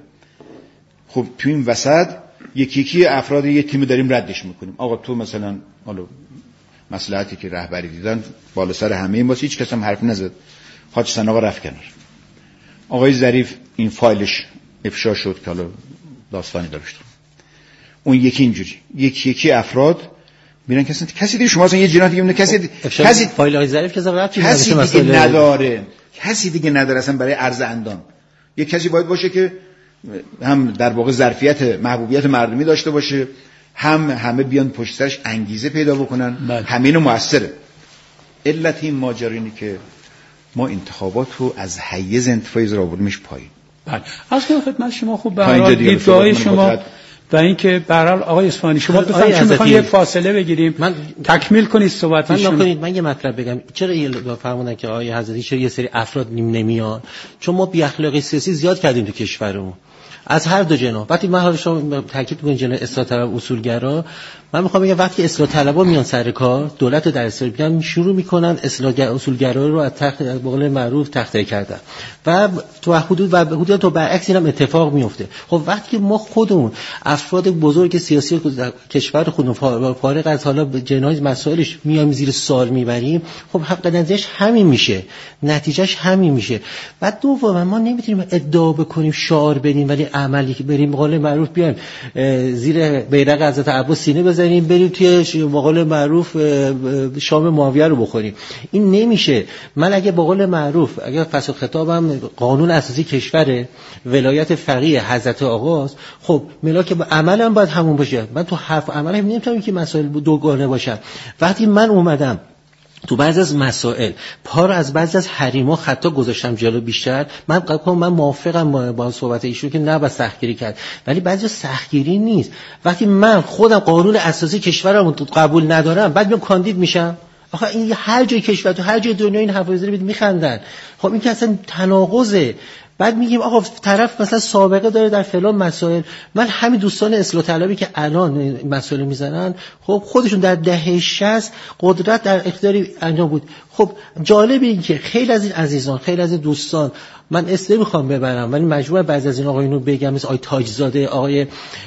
خب تو این وسط یکی یکی افراد یه تیم داریم ردش میکنیم. آقا تو مثلا حالا مصلحتی که رهبری دیدن بالا سر همه ما، هیچ کس هم حرف نزد، حاج حسن آقا رفت کنار. آقای ظریف این فایلش افشا شد که حالا داستانی داشت. اون یکی اینجوری یکی یکی افراد میرن کسی کسی دیگه، شما اصلا یه جناح دیگه کسی کسی فایل آقای ظریف که زبرت کسی دیگه نداره، کسی دیگه نداره اصلا برای عرض اندام. یه کسی باید باشه که هم در واقع ظرفیت محبوبیت مردمی داشته باشه، هم همه بیان پشت سرش انگیزه پیدا بکنن، همه اینو موثره. علت این ماجرا اینه که ما انتخابات رو از حیز انتفاعی را آوردیمش پایین. بله. از خدمت شما خوب به هر حال دیدگاه شما و اینکه به هر حال آقای اصفهانی شما بفرمایید، چون می‌خوام یه فاصله بگیریم، من تکمیل کنید صحبتتون. من نکنید من یه مطلب بگم. چرا یه فرمودن که آقای حضرتی چرا یه سری افراد نیم نمیان؟ چون ما بی اخلاقی سیاسی زیاد کردیم تو کشورمون. از هر دو جناح. وقتی من حالا شما تاکید می‌کنید جناح اصلاح طلب اصولگرا، من میخوام بگم وقتی اصلاح طلبا میان سر کار، دولت در اصلاح میگن شروع میکنن اصلاح اصولگرا رو از تخت به قول معروف تخته کردن و تو حدود و حدود تو برعکس اینم اتفاق میفته. خب وقتی ما خودمون افراد بزرگ سیاسی کشور خودمون فارغ از حالا جناح مسائلش میایم زیر سوال میبریم، خب حق نتیجهش همین میشه، نتیجهش همین میشه. بعد دوم ما نمیتونیم ادعا بکنیم شعار بدیم ولی عملی که بریم به قول معروف بیایم زیر بیرق حضرت عباس سینه بزنیم بریم توی به قول معروف شام معاویه رو بخوریم. این نمیشه. من اگه به قول معروف اگه فصل خطابم قانون اساسی کشور ولایت فقیه حضرت آقاست، خب ملاک عملم باید همون باشه. من تو حرف عملم نمیتونم که مسائل دوگانه باشن. وقتی من اومدم تو بعضی از مسائل پار از بعضی از حریما خطا گذاشتم جلو بیشتر، من قبلا من موافقم با صحبت ایشون که نه با سختگیری کرد، ولی بعضی سختگیری نیست. وقتی من خودم قانون اساسی کشورم قبول ندارم بعد میام کاندید میشم، آخه این هر جای کشور تو هر جای دنیا این حرفا رو میخندن. خب این که اصلا تناقضه. بعد میگیم آقا طرف مثلا سابقه داره در فلان مسائل. من همین دوستان اصلاح طلبی که الان مسائل میزنن، خب خودشون در دهه شصت قدرت در اختیار انجام بود. خب جالب این که خیلی از این عزیزان، خیلی از این دوستان، من اسم نمیخوام ببرم ولی مجبورم بعضی از این آقایونو بگم، مثل آقای تاجزاده، آقای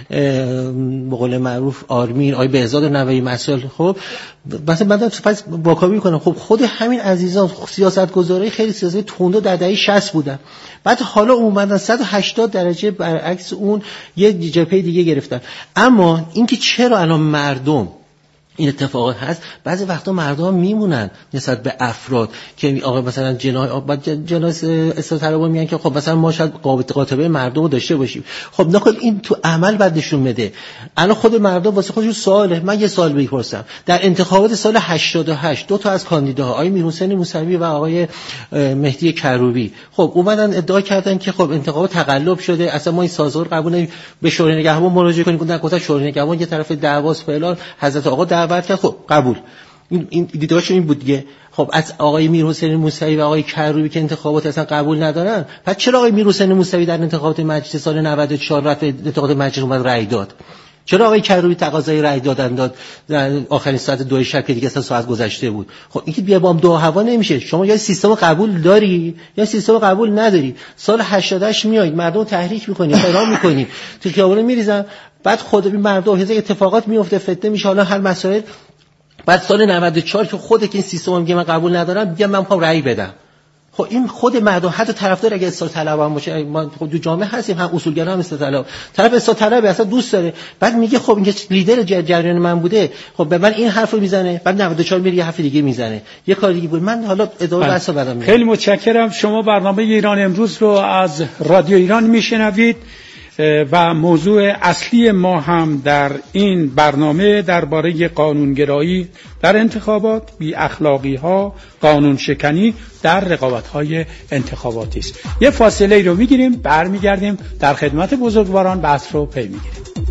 به قول معروف آرمین، آقای بهزاد نوایی مسائل، خب مثلا بعدا پس واکاوی کنم. خب خود همین عزیزان سیاستگزارای خیلی سیاسی تونده در دهه شصت بودن، بعد حالا اومدن صد و هشتاد درجه برعکس اون یه جبهه دیگه گرفتن. اما اینکه چرا الان مردم این اتفاقات هست، بعضی وقتا مردم میمونن نسبت به افراد که آقا مثلا جناح جناح اصلاح طلبا میگن که خب مثلا ما شاید قاطبه مردم رو داشته باشیم. خب نکنه این تو عمل بعد نشون بده. الان خود مردم واسه خودشون سواله. من یه سوال میپرسم، در انتخابات سال هشتاد و هشت دو تا از کاندیداها آقای میرحسین موسوی و آقای مهدی کروبی خب اومدن ادعا کردن که خب انتخابات تقلب شده، اصلا ما این سازمان قبول نمی به شورای نگهبان مراجعه کنیم. گفتن گفتن شورای نگهبان یه طرف دعواست فلان، حضرت آقا دعوت کرد، خب قبول. این این دیدگاهش این بود دیگه. خب از آقای میرحسین موسوی و آقای کروبی که انتخابات اصلا قبول ندارن، پس چرا آقای میرحسین موسوی در انتخابات مجلس سال نود و چهار رفت انتخابات مجلس اومد رأی داد؟ چرا آقای کروبی تقاضای رأی دادن داد در آخرین ساعت دو شب که دیگه اصلا ساعت گذشته بود؟ خب این که بیا بام دو هوا نمیشه. شما یا سیستم قبول داری یا سیستم قبول نداری. سال هشتاد و هشت میایید مردم تحریک میکنید، اعلام میکنید، تو خیابون میریزن، بعد خود این مردم هزار اتفاقات میفته، فتنه میشه، حالا هر مسائل. بعد سال نود و چهار که خود که این سیستم میگه من قبول ندارم، میگم من میخوام رأی بدم. خب این خود مردم حتی طرفدار اگه اصلاح طلب هم باشه، ما خود تو جامعه هستیم، هم اصولگرا هم اصلاح طلب، طرف اصلاح طلب اصلا دوست داره، بعد میگه خب این لیدر جریان من بوده، خب به من این حرفو میزنه، بعد نود و چهار میره یه حرف دیگه میزنه، یه کار دیگه بود. من حالا ادامه بحثو بعدم میگم. خیلی متشکرم. شما برنامه ایران امروز رو از رادیو ایران میشنوید و موضوع اصلی ما هم در این برنامه درباره قانونگرایی در انتخابات، بی اخلاقی ها، قانون شکنی در رقابت های انتخاباتی است. یه فاصله ای رو میگیریم، برمیگردیم در خدمت بزرگواران بحث رو پی میگیریم.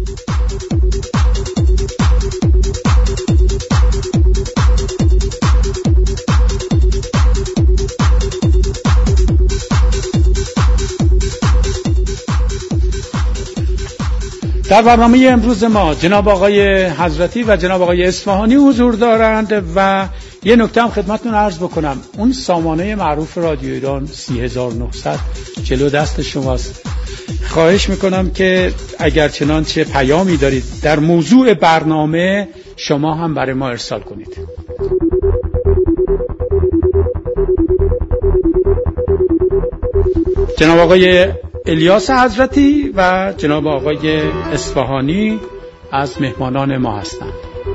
در برنامه امروز ما جناب آقای حضرتی و جناب آقای اصفهانی حضور دارند و یه نکته هم خدمتتون عرض بکنم. اون سامانه معروف رادیو ایران سی هزار و نهصد جلو دست شماست. خواهش میکنم که اگر چنانچه پیامی دارید در موضوع برنامه شما هم برای ما ارسال کنید. جناب آقای الیاس حضرتی و جناب آقای اصفهانی از مهمانان ما هستند.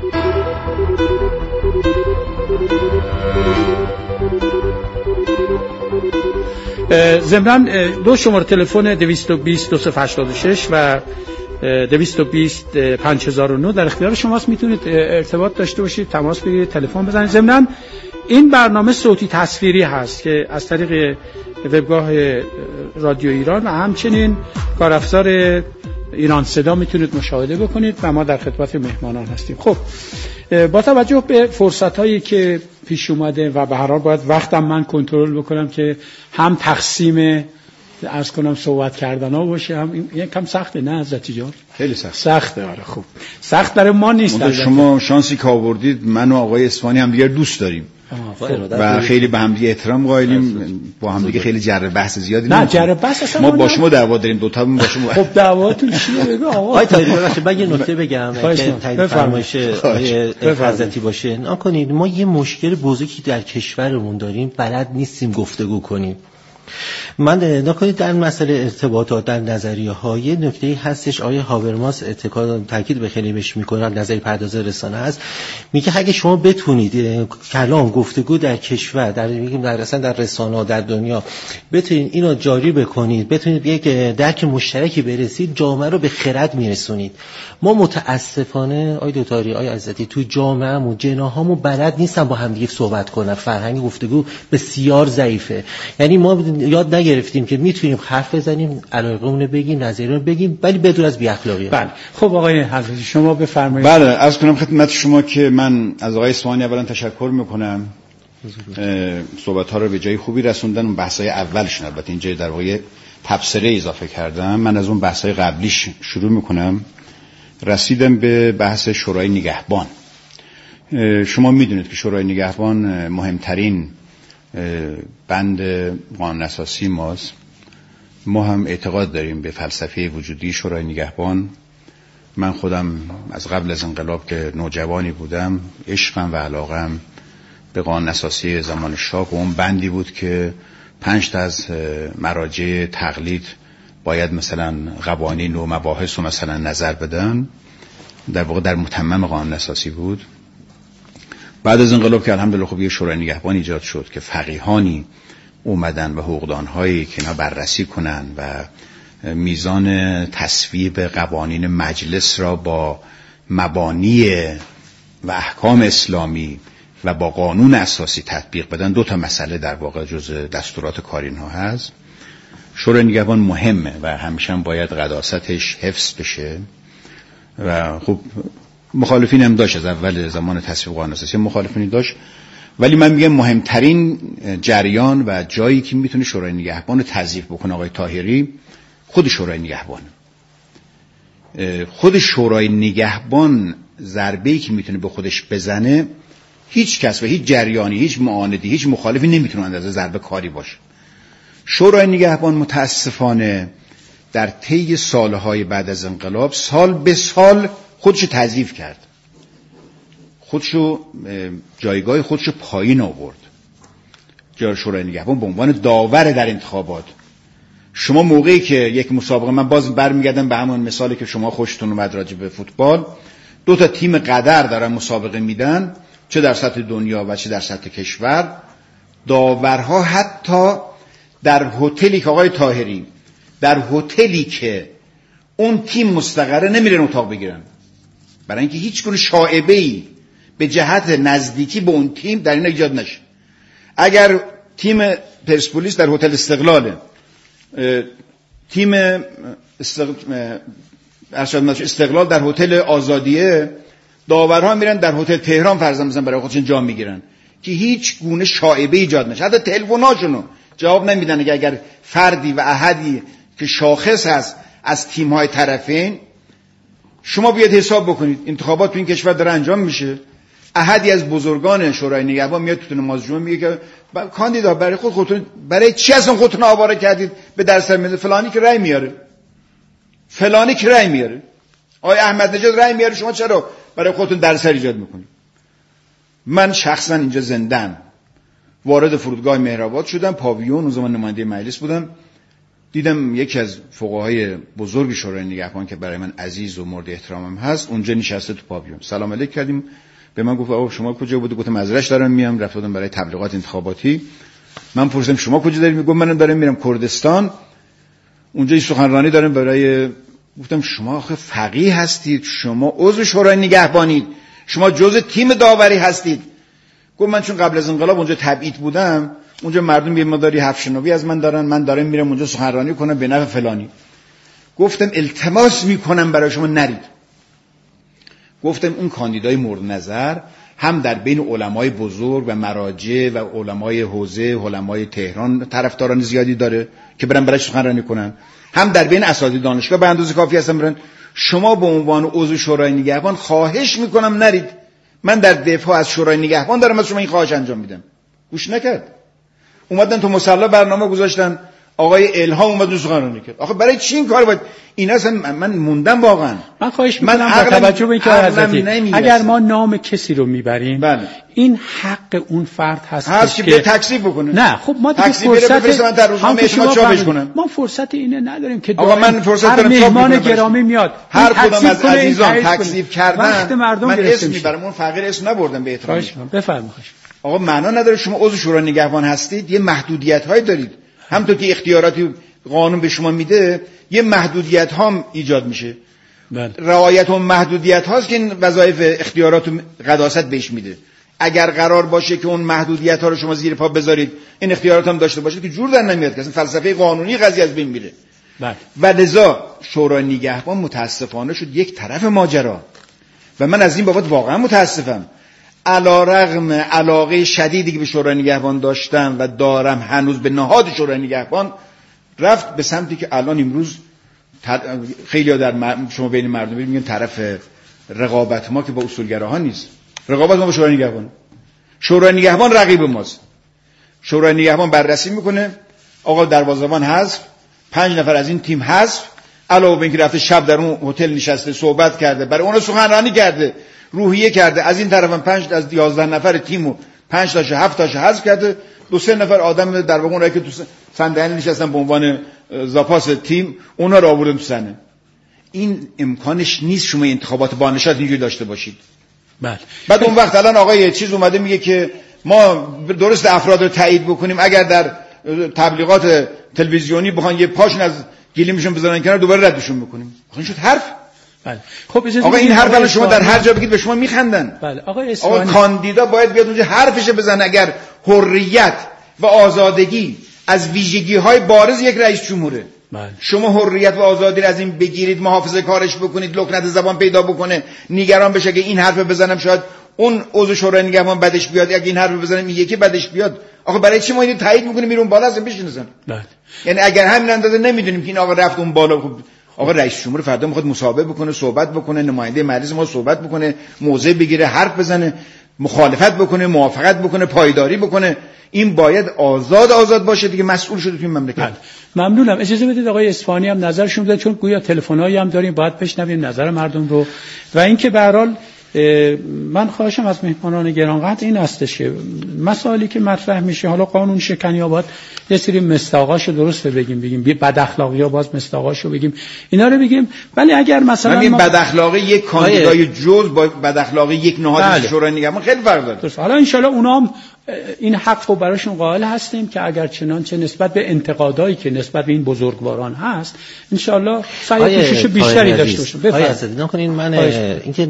ضمناً دو شماره تلفن دویست و بیست دو صفر هشتاد و شش و دویست و بیست پنج هزار و نه در اختیار شماست. میتونید ارتباط داشته باشید، تماس بگیرید، تلفن بزنید. ضمناً این برنامه صوتی تصویری هست که از طریق وبگاه رادیو ایران و همچنین کارافزار ایران صدا میتونید مشاهده بکنید و ما در خدمت مهمانان هستیم. خب با توجه به فرصت‌هایی که پیش اومده و به هر حال باید وقتم من کنترل بکنم که هم تقسیم عرض کنم صحبت کردن ها باشه هم این کم سخته نه حضرت جان؟ خیلی سخت سخته. آره خب سخت برای ما نیست. شما شانسی که آوردید من و آقای اصفهانی هم دیگه دوست داریم و خیلی به هم دیگه احترام قائلیم، با هم دیگه خیلی جر بحث زیادی نه جر بحث اصلا ما با شما دعوا داریم، دو تا با شما. خب دعواتون چیه بگو آقا؟ آقای طاهری ببخشید من یه نکته بگم که تایید فرمایش حضرتی باشه. نکنید ما یه مشکل بزرگی در کشورمون داریم، بلد نیستیم گفتگو کنیم. من نکنید در مسئله ارتباطات در نظریه ها یه نکته هستش، آیه هاورماس اتکاد تاکید به خیلی بهش میکنه، نظری پرداز رسانه هست، میگه اگه شما بتونید کلام گفتگو در کشور در میگیم در اصلا در رسانه ها در دنیا بتونید اینو جاری بکنید، بتونید یک درک مشترکی برسید، جامعه رو به خرد میرسونید. ما متاسفانه آیه دوتاری آیه عزتی تو جامعهمون جناهامون بلد نیستن با هم دیگه صحبت کنن، فرهنگ گفتگو بسیار ضعیفه. یعنی ما یاد نگرفتیم که میتونیم حرف بزنیم، علاقمون رو بگیم، نظریمون رو بگیم، ولی بدون از بی‌اخلاقی. بله خب آقای حضرتی شما بفرمایید. بله عرض کنم خدمت شما که من از آقای اصفهانی اولا تشکر میکنم، صحبت ها رو به جای خوبی رسوندن. اون بحث های اولشون البته اینجا در واقع تبصره اضافه کردم، من از اون بحث های قبلیش شروع میکنم. رسیدم به بحث شورای نگهبان. شما میدونید که شورای نگهبان مهمترین بند قانون اساسی ماست. ما هم اعتقاد داریم به فلسفه وجودی شورای نگهبان. من خودم از قبل از انقلاب که نوجوانی بودم عشقم و علاقم به قانون اساسی زمان شاه و اون بندی بود که پنج تا از مراجع تقلید باید مثلا قوانین و مباحث رو مثلا نظر بدن، در واقع در متمم قانون اساسی بود. بعد از انقلاب که الحمدلله خب یه شورای نگهبان ایجاد شد که فقیهانی اومدن و حقوقدان‌هایی که اینا بررسی کنن و میزان تصویب قوانین مجلس را با مبانی و احکام اسلامی و با قانون اساسی تطبیق بدن. دو تا مسئله در واقع جز دستورات کار اینها هست. شورای نگهبان مهمه و همیشه باید قداستش حفظ بشه و خب مخالفین هم داشت، از اول زمان تصویب قانون اساسی مخالفینی داشت، ولی من میگم مهمترین جریان و جایی که میتونه شورای نگهبان رو تضعیف بکنه آقای طاهری خود شورای نگهبان. خود شورای نگهبان ضربه‌ای که میتونه به خودش بزنه هیچ کس و هیچ جریانی، هیچ معاندی، هیچ مخالفی نمیتونه اندازه ضربه کاری باشه. شورای نگهبان متاسفانه در طی سالهای بعد از انقلاب سال به سال خودشو تضعیف کرد، خودشو جایگاه خودشو پایین آورد. جای شورای نگهبان به عنوان داور در انتخابات، شما موقعی که یک مسابقه، من باز برمیگردم به همون مثالی که شما خوشتون اومد راجع به فوتبال، دو تا تیم قدر دارن مسابقه میدن، چه در سطح دنیا و چه در سطح کشور، داورها حتی در هتلی که آقای طاهری در هتلی که اون تیم مستقره نمیرن اتاق بگیرن، برای اینکه هیچ گونه شائبه‌ای به جهت نزدیکی به اون تیم در این ایجاد نشه. اگر تیم پرسپولیس در هتل استقلاله، تیم استقلال, استقلال در هتل آزادیه، داورها میرن در هتل تهران فرضاً مثلا برای خودشون جام میگیرن که هیچ گونه شائبه ایجاد نشه. حتی تلفن‌هاشونو جواب نمیدن که اگر فردی و احدی که شاخص هست از تیم‌های طرفین. شما بیاید حساب بکنید، انتخابات تو این کشور داره انجام میشه، احدی از بزرگان شورای نگهبان میاد تو نماز جمعه میگه که کاندیدا برای خود خودتون برای چی اصلا خودتون آواره کردید به در سر میز فلانی که رأی میاره، فلانی که رأی میاره، آقای احمد نژاد رأی میاره، شما چرا برای خودتون در سر ایجاد میکنید؟ من شخصا اینجا زندم، وارد فرودگاه مهرآباد شدم، پاویون، اون زمان نماینده مجلس بودم، دیدم یکی از فقهای بزرگ شورای نگهبان که برای من عزیز و مورد احترامم هست اونجا نشسته تو پاویون. سلام علیک کردیم، به من گفت آقا شما کجا بودی؟ گفتم مزرعه‌اش دارم میام، رفتم برای تبلیغات انتخاباتی. من پرسیدم شما کجا داری؟ میگم منم دارم میرم کردستان، اونجا یه سخنرانی دارم برای. گفتم شما آخه فقیه هستید، شما عضو شورای نگهبانید، شما جزء تیم داوری هستید. گفت من چون قبل از انقلاب اونجا تبعید بودم، اونجا مردم یه مقداری حفشنوی از من دارن، من دارم میرم اونجا سخنرانی کنم به نفع فلانی. گفتم التماس میکنم برای شما نرید. گفتم اون کاندیدای مورد نظر هم در بین علمای بزرگ و مراجع و علمای حوزه، علمای تهران طرفداران زیادی داره که برن برای سخنرانی کنن، هم در بین اساتید دانشگاه به اندازه کافی هستن برن. شما به عنوان عضو شورای نگهبان خواهش میکنم نرید. من در دفاع از شورای نگهبان دارم از شما این خواهش انجام میدم. گوش نکرد. اومدن تو مصلی برنامه گذاشتن، آقای الهام اومد سخنرانی کرد. آخه برای چی این کار باید؟ اینا اصلا من موندم واقعا. من خواهش میکنم با توجه به اینکه حضرتی اگر ما نام کسی رو میبریم بله. این حق اون فرد هست, هست که به تکذیب بکنه. نه خب ما دیگه فرصت من در روزنامه اعتماد چاپش کنم. ما فرصت اینه نداریم که آقا من فرصت دارم مهمان گرامی میاد هر کدوم از عزیزان تکذیب کردن من اسم میبرم، اون فقیر اسم نبردم به احترام. بفرمایید. آقا معنا نداره شما عضو شورای نگهبان هستید یه محدودیت‌هایی دارید. همونطور که اختیاراتی قانون به شما میده یه محدودیت ها ایجاد میشه. بله. رعایت اون محدودیت هاست که این وظایف اختیارات و قداست بهش میده. اگر قرار باشه که اون محدودیت ها رو شما زیر پا بذارید، این اختیارات هم داشته باشید که جور در نمیاد که اصلا فلسفه قانونی قضیه از بین میره. بله. و لذا شورای نگهبان متاسفانه شد یک طرف ماجرا و من از این بابت واقعا متاسفم. علیرغم علاقه شدیدی که به شورای نگهبان داشتم و دارم هنوز به نهاد شورای نگهبان، رفت به سمتی که الان امروز خیلی ها در شما بین مردم میگن طرف رقابت ما که با اصولگراها نیست، رقابت ما با شورای نگهبان. شورای نگهبان رقیب ماست. شورای نگهبان بررسی میکنه، آقا دروازه‌بان حذف، پنج نفر از این تیم حذف، علاوه بر اینکه رفته شب در اون هتل نشسته صحبت کرده، برای اون سخنرانی کرده، روحیه کرده، از این طرف پنج از یازده نفر تیمو پنج تاشو هفت تاشو حذف کرده، دو سه نفر آدم در واقع اونایی که تو صندلی نشستن به عنوان زاپاس تیم اونا رو آوردن تو صحنه. این امکانش نیست شما انتخابات با نشاط اینجوری داشته باشید. بله. بعد اون وقت الان آقای چیز اومده میگه که ما درست افراد رو تایید بکنیم، اگر در تبلیغات تلویزیونی بخوان یه پاشن از گلیمشون بزنن کنار دوباره ردشون میکنیم. آخه شد حرف. بله. خب آقا این حرف الان شما در هر جا بگید به شما میخندن. بله. آقای اصفهانی، آقا کاندیدا باید بیاد اونجا حرفش بزنه. اگر حریت و آزادگی از ویژگی‌های بارز یک رئیس جمهوره، بله. شما حریت و آزادی رو از این بگیرید، محافظه کارش بکنید، لکنت زبان پیدا بکنه، نگران بشه که این حرف بزنم شاید اون عضو شورای نگهبان بدش بیاد، اگه این حرف بزنم این یکی بدش بیاد. آخه برای چی ما اینو تایید میکنیم میرون بالا اصلا بشینن؟ بله. یعنی اگر همین اندازه نمیدونیم که این آقا رفت اون بالا، خب آقا رئیس جمهور فردا میخواد مصاحبه بکنه، صحبت بکنه، نماینده مجلس ما صحبت بکنه، موضع بگیره، حرف بزنه، مخالفت بکنه، موافقت بکنه، پایداری بکنه. این باید آزاد آزاد باشه دیگه، مسئول شده تو این مملکت. بله. ممنونم. اجازه بدید آقای اصفهانی هم نظرشون بده، چون گویا تلفن‌هایی هم داریم باید بشنویم نظر مردم رو. و اینکه به هر حال من خواهشم از مهمانان گرانقدر این هستش که مسائلی که مطرح میشه، حالا قانون شکنی ها باید یه سری مصداقاشو درست بگیم، بگیم بد اخلاقی ها باز مصداقاشو بگیم، اینا رو بگیم. ولی اگر مثلا این ما... بد اخلاقی یک کاندیدای جز با بد اخلاقی یک نهاد شورای نگهبان خیلی فرق داره. درست. حالا ان شاء الله اونا هم این حق رو براشون قائل هستیم که اگر چنانچه نسبت به انتقادایی که نسبت به این بزرگواران هست ان شاء الله سعی کوشش بیشتری داشته باشیم. بفرمایید. نکنین من اینکه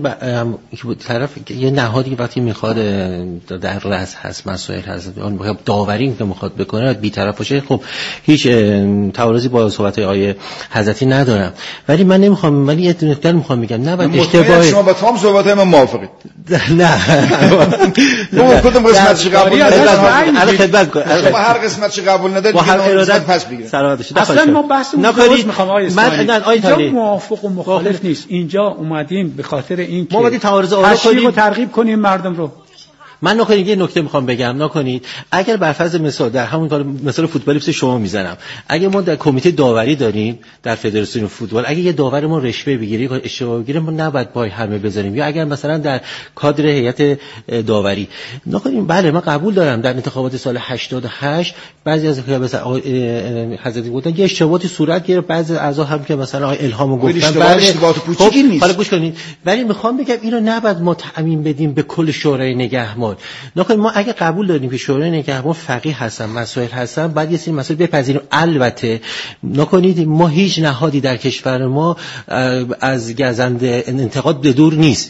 طرف یه نهادی وقتی میخواد در رأس هست مسائل هست اون داوری که میخواد بکنه بی‌طرف باشه، خب هیچ تعارضی با صحبت آقای حضرتی ندارم، ولی من نمیخوام، ولی یه نکته میخوام بگم، نباید اشتباه شما با تمام صحبت‌های من موافقید. نه ما کدوم قسمتش قبول نداریم. الان خدمت کن. شما هر قسمتش قبول ندارید با هر ارادت پس بگیرید. سلامت باشید. اصلا ما بحث نکنید. میخوام آقای من نه آقای اینجا موافق و مخالف نیست. اینجا اومدیم به خاطر این که ما باید تعارض آرا کنیم و ترغیب کنیم مردم رو. من نکنید یه نکته میخوام بگم، نکنید اگر بر فرض مثال در همون کار مثال فوتبال شما میزنم، اگه ما در کمیته داوری داریم در فدراسیون فوتبال، اگه یه داور ما رشوه بگیره اشتباه بگیره ما نباید پای همه بذاریم، یا اگر مثلا در کادر هیئت داوری نکنیم. بله من قبول دارم در انتخابات سال هشتاد و هشت بعضی از که مثلا حضرتی گفتن یه اشتباهاتی صورت گرفت، بعضی اعضا هم که مثلا آقای الهامو گفتن بله اشتباهات کوچیکی نیست. حالا گوش کنید، ولی میخوام بگم اینو نباید ما تعمیم بدیم به کل شورای نگهبان. نکنید ما اگه قبول داریم که شورای نگهبان فقیه هستن، مسائل هستن، بعد یه سری مسائل بپذیریم. البته نکنید ما هیچ نهادی در کشور ما از گزند انتقاد به دور نیست.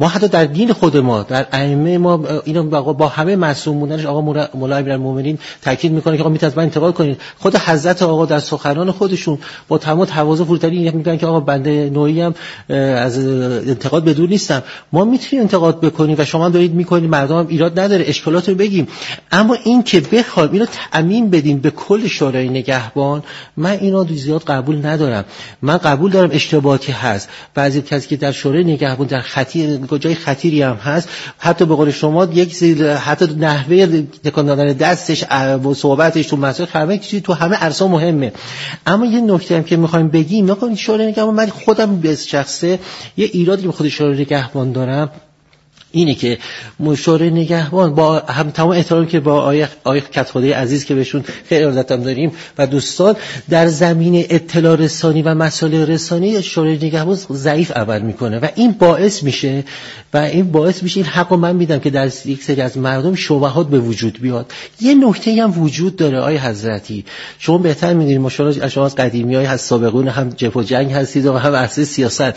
ما حتی در دین خود ما، در ائمه ما، اینو با همه معصوم بودنش آقا مولا امیرالمومنین تاکید میکنه که آقا میتونید انتقاد کنید. خود حضرت آقا در سخنان خودشون با تمام تواضع فروتنی میگن که آقا بنده نوعی هم از انتقاد بدون نیستم. ما میتونیم انتقاد بکنیم و شما دارید میکنید، مردم هم ایراد نداره، اشکالات رو بگیم. اما این که بخوایم اینو تعمیم بدیم به کل شورای نگهبان، من اینو زیاد قبول ندارم. من قبول دارم اشتباهاتی هست، بعضی کسی که در شورای نگهبان در خطیر جای خطیری هم هست، حتی به قول شما یک حتی نحوه تکان دادن دستش و صحبتش تو مسائل خرمه چیزی تو همه عرصه مهمه. اما یه نکته هم که میخوایم بگیم، نکنید شورای نگهبان، من خودم به شخصه یه ایرادی به خود شورای نگهبان دارم اینه که شورای نگهبان با هم تمام احترامی که با آیه آیه کتخدای عزیز که بهشون خیلی ارادت هم داریم و دوستان، در زمینه اطلاع رسانی و مسائل رسانی شورای نگهبان ضعیف عمل میکنه و این باعث میشه و این باعث میشه این حقو من میدم که در یک سری از مردم شبهات به وجود بیاد. یه نکته هم وجود داره آیه حضرتی، شما بهتر میدونید، ماشاءالله شما از قدیمیای از سابقون هم جبهه و جنگ هستید و هم عرصه سیاست.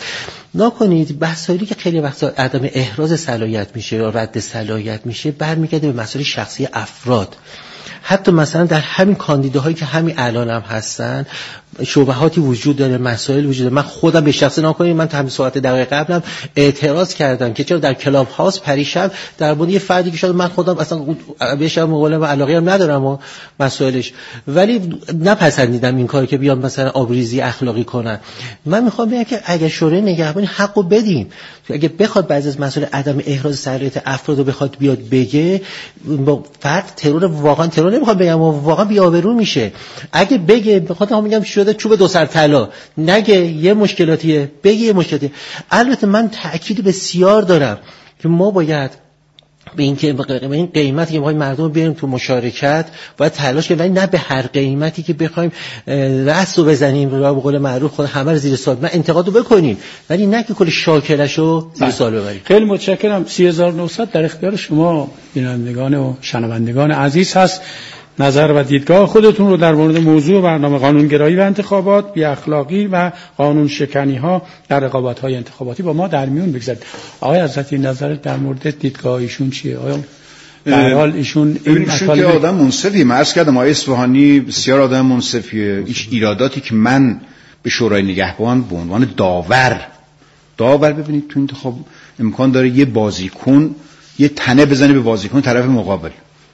نکنید بحثایی که خیلی وقتا عدم احراز صلاحیت میشه یا رد صلاحیت میشه برمیگرده به مسائل شخصی افراد. حتی مثلا در همین کاندیداهایی که همین الان هم هستن شبهاتی وجود داره، مسائل وجود داره. من خودم به شخصه نکنید، من تا همین ساعت دقیقه قبلم اعتراض کردم که چرا در کلاب هاوس پریشب در مورد یه فردی که شاید من خودم اصلا بهش مقاله و علاقه هم ندارم و مسائلش، ولی نپسندیدم این کارو که بیام مثلا آبریزی اخلاقی کنن. من میخوام بگم که اگه شورای نگهبان حقو بدیم، اگه بخواد بعضی از مسائل عدم احراز صلاحیت افراد رو بخواد بیاد بگه، با فرد ترور، واقعا ترور نمیخوام بگم، واقعا بی‌آبرو میشه. اگه بگه بخاطر هم میگم شده چوب دو سر طلا، نگه یه مشکلاتیه، بگه یه مشکلاتی. البته من تأکید بسیار دارم که ما باید به این که به این قیمتی که می‌خوایم مردم بیاریم تو مشارکت باید تلاش کنیم، ولی نه به هر قیمتی که بخوایم رأس رو بزنیم و به قول معروف خود همه رو زیر سوال، من انتقادو بکنیم ولی نه که کل شاکلشو زیر سوال ببریم. خیلی متشکرم. سی هزار و نهصد در اختیار شما بینندگان و شنوندگان عزیز هست. نظر و دیدگاه خودتون رو در مورد موضوع برنامه قانونگرایی و انتخابات، بی اخلاقی و قانون شکنی ها در رقابت های انتخاباتی با ما در میون بگذارید. آقای حضرتی نظرت در مورد دیدگاه ایشون چیه؟ آیا در حال ایشون این ایشون که آدم منصفی، من عرض کردم آقای اصفهانی بسیار آدم منصفیه. هیچ ایراداتی که من به شورای نگهبان به عنوان داور داور ببینید تو انتخاب امکان داره یه بازیکن یه تنه بزنه به بازیکن طرف مقابل،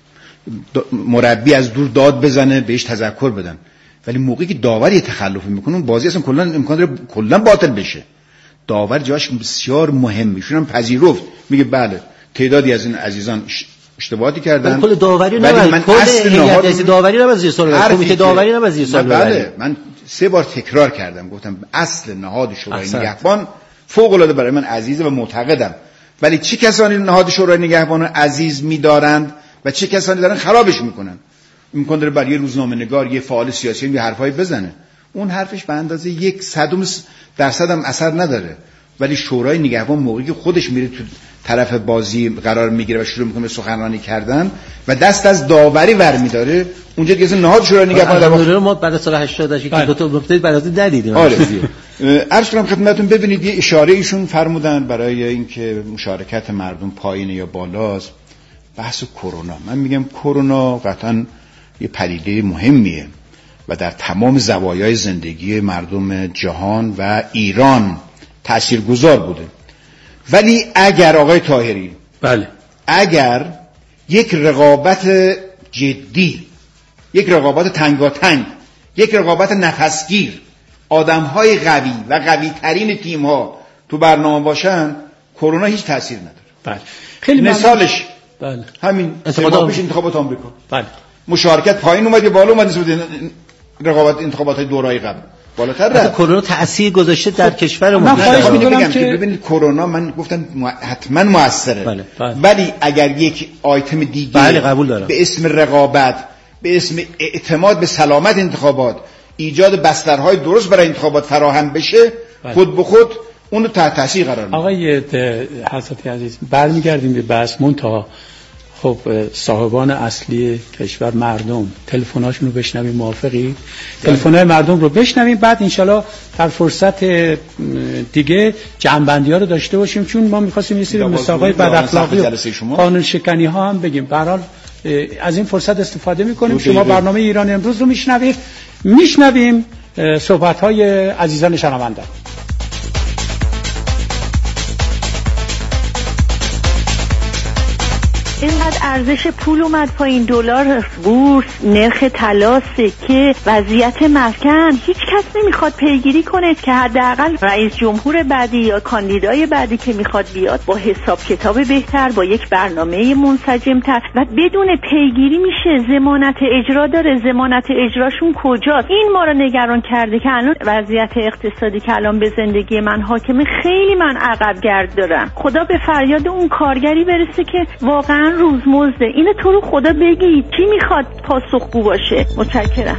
مربی از دور داد بزنه بهش تذکر بدن، ولی موقعی که داور یه تخلفی میکنه اون بازی اصلا کلا امکان داره کلا باطل بشه. داور جاش بسیار مهمه. ایشون هم پذیرفت، میگه بله تعدادی از این عزیزان اشتباهاتی کردن، کل داوری نباید، کل هیئت داوری نباید زیر سوال ببرید، کمیته داوری نباید زیر سوال ببرید. بله من سه بار تکرار کردم، گفتم اصل نهاد شورای نگهبان فوق العاده برای من عزیزه و معتقدم، ولی چه کسانی نهاد شورای نگهبان عزیز می‌دارند و چه کسانی دارن خرابش میکنن. امکان داره برای یه روزنامه‌نگار، یه فعال سیاسی یه حرفایی بزنه، اون حرفش به اندازه یک صدم درصد هم اثر نداره، ولی شورای نگهبان موقعی که خودش میره تو طرف بازی قرار میگیره و شروع میکنه سخنرانی کردن و دست از داوری برمی‌داره، اونجا دیگه نهاد شورای نگهبان در واقع ما بعد از سال هشتاد که دو تا نکته بعد از ندیدیم. آره عرض کنم خدمتتون، ببینید یه اشاره ایشون فرمودن برای اینکه مشارکت مردم پایین یا بالاست. بحث کرونا، من میگم کرونا قطعا یه پدیده مهمیه و در تمام زوایای زندگی مردم جهان و ایران تاثیرگذار بوده، ولی اگر آقای طاهری بله اگر یک رقابت جدی، یک رقابت تنگاتنگ، یک رقابت نفسگیر، آدم‌های قوی و قوی‌ترین تیم‌ها تو برنامه باشن، کرونا هیچ تأثیر نداره. بله خیلی مثالش بله همین انتخابات پیش انتخابات آمریکا، بله مشارکت پایین اومد یا بالا اومد نسبت رقابت انتخابات های دورای قبل بالاتر رفت. کرونا تأثیر گذاشته در کشور ما. من خواهش می‌کنم که ببینید کرونا من گفتم حتما موثره، بله. بله. ولی اگر یک آیتم دیگه بله قبول دارم به اسم رقابت، به اسم اعتماد به سلامت انتخابات، ایجاد بسترهای درست برای انتخابات فراهم بشه، بله. خود به خود اون رو تحت تاثیر قرار میده. آقای حضرت عزیز برمیگردیم به بحث منتها. خب صاحبان اصلی کشور مردم، تلفن‌هاشون رو بشنویم، موافقی؟ تلفن‌های مردم رو بشنویم، بعد انشالله در فرصت دیگه جنبندی ها رو داشته باشیم، چون ما می‌خواستیم یه سری مسائل بد اخلاقی و قانون شکنی ها هم بگیم. به هر حال از این فرصت استفاده می‌کنیم. شما برنامه ایران امروز رو میشنوید، میشنویم صحبت‌های عزیزان شنونده. اینقدر ارزش پول اومد پایین، دلار، بورس، نرخ طلا، سکه، وضعیت مسکن، هیچ کس نمیخواد پیگیری کنه که حداقل رئیس جمهور بعدی یا کاندیدای بعدی که میخواد بیاد با حساب کتاب بهتر، با یک برنامه منسجم‌تر و بدون پیگیری میشه. ضمانت اجرا داره، ضمانت اجراشون کجاست؟ این ما رو نگران کرده که الان وضعیت اقتصادی که الان به زندگی من حاکمه، خیلی من عقب گرد دارم. خدا به فریاد اون کارگری برسه که واقعا روزمزده. اینو تو رو خدا بگی کی میخواد پاسخگو باشه؟ متشکرم.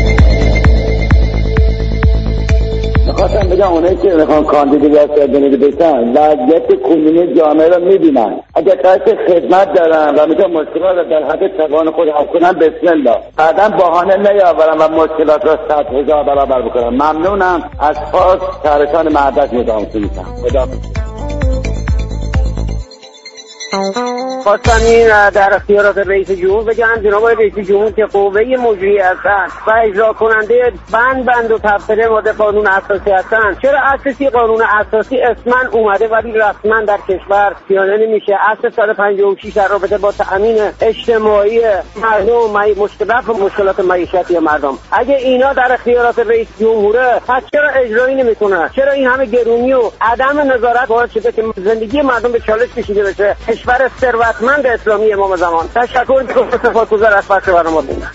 میخواستم بگم اونایی که میخوان کاندیدای سیاسی بشن وضعیت کنونی جامعه رو میبینن، اگر قصد خدمت دارن و میتونن مشکلات رو در حد توان خود حل کنن، بسم الله، بعدا بهانه نیاورن و مشکلات رو صد هزار برابر بکنن. ممنونم. از پاس شهرستان مهدک مدام سویتم. خدا خواستم این در اختیارات رئیس جمهور بگم جناب رئیس جمهور که قوه مجری هستن و اجرا کننده بند بند و تبصره ماده قانون اساسی هستن، چرا اساسی قانون اساسی اسما اومده ولی رسما در کشور پیاده نمیشه؟ اصل صد و پنجاه و شش در رابطه با تامین اجتماعی مردم، مشکلات و مشکلات معیشتی مردم، اگه اینا در اختیارات رئیس جمهوره، پس چرا اجرایی نمیکنه؟ چرا این همه گرونی و عدم نظارت باعث شده که زندگی مردم به چالش کشیده بشه؟ کشور ثروتمند اسلامی امام زمان. تشکر میکنم. سپاسگزارم از بحث برنامه بودن.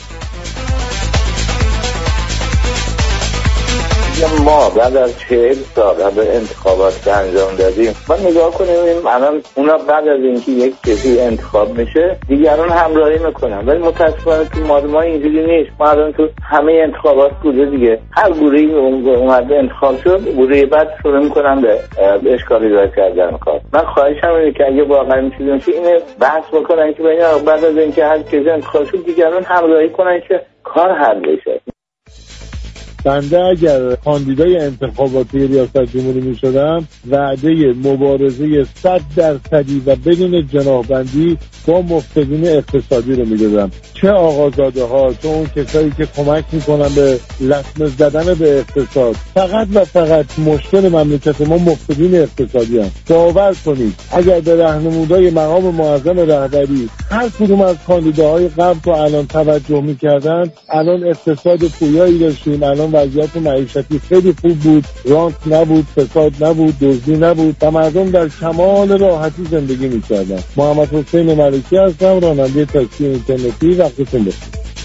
ما بعد از چهل سال به انتخابات که انجام دادیم ما نگاه کنیم الان اونا بعد از اینکه یک کسی انتخاب میشه دیگران همراهی میکنن، ولی متاسفانه تو ما اینجوری نیست. ما الان تو همه انتخابات بوده دیگه، هر گروهی اومده انتخاب شد، گروه بعد شروع میکنن به اشکال ایجاد کردن کار. من خواهشم اینه که اگه واقعا میشدن که اینه بحث بکنن که ببین بعد از اینکه هر کسی انتخاب شد دیگران همراهی کنن که کار حل بشه. بنده اگر کاندیدای انتخاباتی ریاست جمهوری می شدم وعده مبارزه صد درصدی و بدون جناحبندی با مفسدین اقتصادی رو می دادم، چه آقازاده ها چه اون کسایی که کمک می کنن به لطمه زدن به اقتصاد. فقط و فقط مشکل مملکت ما مفسدین اقتصادی هم. باور کنید اگر به راهنمودهای مقام معظم رهبری هر کدوم از کاندیداهای قبل تو الان توجه می کردن، الان اقتصاد پویایی داشتیم، الان وضعیت معیشتی خیلی خوب بود، رانت نبود، فساد نبود، دزدی نبود و مردم در کمال راحتی زندگی می‌کردن. محمد حسین ملکی هستم، راننده تاکسی اینترنتی. وقتتون بخیر.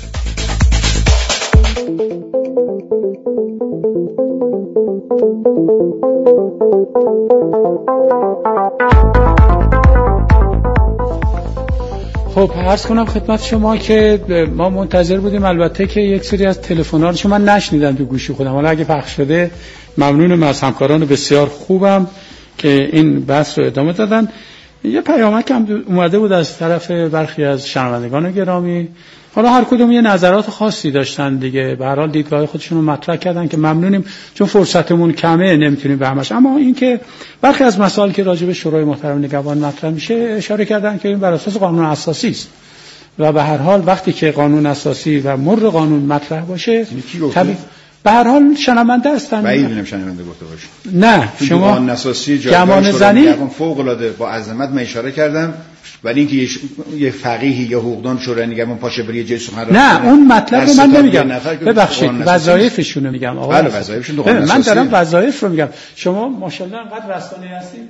خب عرض کنم خدمت شما که ما منتظر بودیم البته که یک سری از تلفن‌ها رو من نشنیدم تو گوشی خودم، حالا اگه پخش شده ممنونم از همکاران بسیار خوبم که این بحث رو ادامه دادن. یه پیامک هم اومده بود از طرف برخی از شنوندگان گرامی، حالا هر کدوم یه نظرات خاصی داشتن دیگه، به هر حال دیدگاه خودشون رو مطرح کردن که ممنونیم چون فرصتمون کمه نمیتونیم به همش. اما این که برخی از مسائل که راجع به شورای محترم نگهبان مطرح میشه اشاره کردن که این بر اساس قانون اساسی است و به هر حال وقتی که قانون اساسی و مر قانون مطرح باشه طبیعی به هر حال شنونده هستن. بعید می‌بینم شنونده گفته باشه. نه شما قانون اساسی گمان زنی فوق العاده با عظمت من اشاره کردم، ولی اینکه یه فقیهی یا حقوقدان شورای نگهبان پاشه بری جای سخن را نه اون مطلب رو من نمیگم، ببخشید وظایفشون رو میگم آقا. بله وظایفشون تو قانون من دارم وظایف رو میگم. شما ماشاءالله انقدر رسانه‌ای هستید،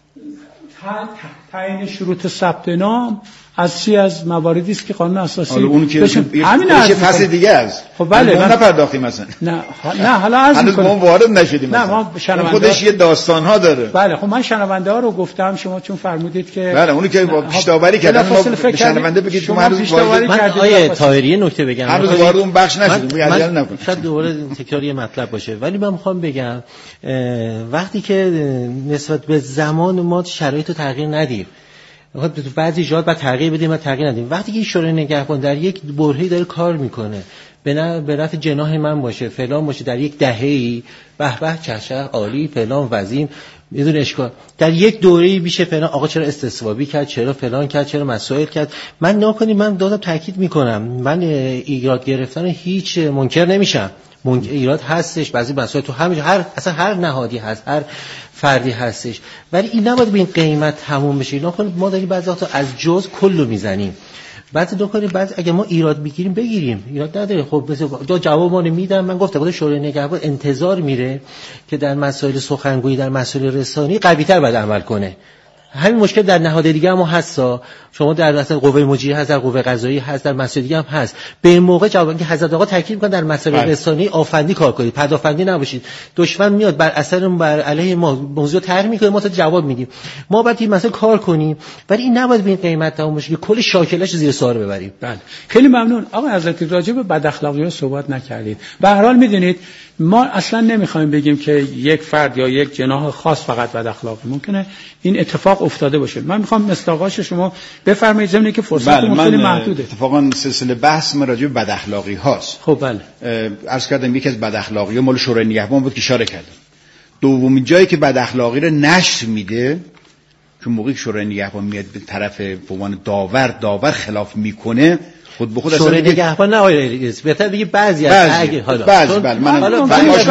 تعیین شروط ثبت نام از چی از مواردی است که قانون اساسی اون که همین یه فصل دیگه است. خب بله ما نپرداختیم مثلا. نه نه حالا عرض می‌کنم هنوز ما وارد نشدیم. نه ما خودش یه داستان ها داره. بله خب من شنونده ها رو گفتم، شما چون فرمودید که بله اونی که با پیش‌داوری کردن ما به شنونده بگید شما هنوز وارد من آیه طاهری نکته بگم، هنوز وارد اون بخش نشدیم، عجله نکنید. شاید دوباره تکراری مطلب باشه، ولی من می‌خوام بگم وقتی که نسبت به زمان ما شرایط رو تغییر ندیم، تو بعضی جاها بعد تغییر بدیم و تغییر ندیم. وقتی که شورای نگهبان در یک برهه‌ای داره کار میکنه به نفع جناح من باشه فلان باشه در یک دهه‌ای به به چشه عالی فلان وزین بدون اشکال در یک دوره‌ای میشه فلان آقا چرا استصوابی کرد چرا فلان کرد چرا مسائل کرد من نکنی من دادم تاکید میکنم من ایراد گرفتن هیچ منکر نمیشم ایراد هستش بعضی مسائل تو همین هر اصلا هر نهادی هست هر فردی هستش ولی این نباید به این قیمت تموم بشه اینا کنید ما داریم بعضی وقتا از جز کلو میزنیم بعد دو کنیم بعد اگه ما ایراد بگیریم بگیریم ایراد نداره خب مثلا دو جوابمون میدم من گفتم بود شورای نگهبان انتظار میره که در مسائل سخنگویی در مسائل رسانی قوی‌تر باید عمل کنه همین مشکل در نهاد دیگه هم هست شما در اصل قوه مجریه هست در قوه قضاییه هست در مسائل دیگه هم هست به این موقع جواب که حضرت آقا تاکید می‌کنن در مسائل رسانی آفندی کار کنید پدافندی نباشید دشمن میاد بر اثر بر علیه ما موضوع طرح میکنه ما تا جواب میدیم ما باید این مسائل کار کنیم ولی این نباید به این قیمت تموم بشه که کل شاکلش زیر سوال ببریم. بله خیلی ممنون آقا حضرت راجع به بد اخلاقی‌ها صحبت نکردید به هر حال میدونید ما اصلا نمیخوایم بگیم که یک فرد یا یک جناح خاص فقط بد اخلاقه ممکنه این اتفاق افتاده باشه من میخوام مصداقش شما بفرمایید ضمن که فرصت خیلی محدوده اتفاقا سلسله بحث ما راجع به بد اخلاقی هاست خب بله عرض کردم یکی از بد اخلاقی ها مال شورای نگهبان بود که اشاره کردم دومین جایی که بد اخلاقی رو نشر میده که موقعی که شورای نگهبان میاد به طرف به عنوان داور داور خلاف میکنه خود به خود اصلا شورای نگهبان نه آقای رئیس بهتر بگی بعضی از اگه حالا بعضی بله من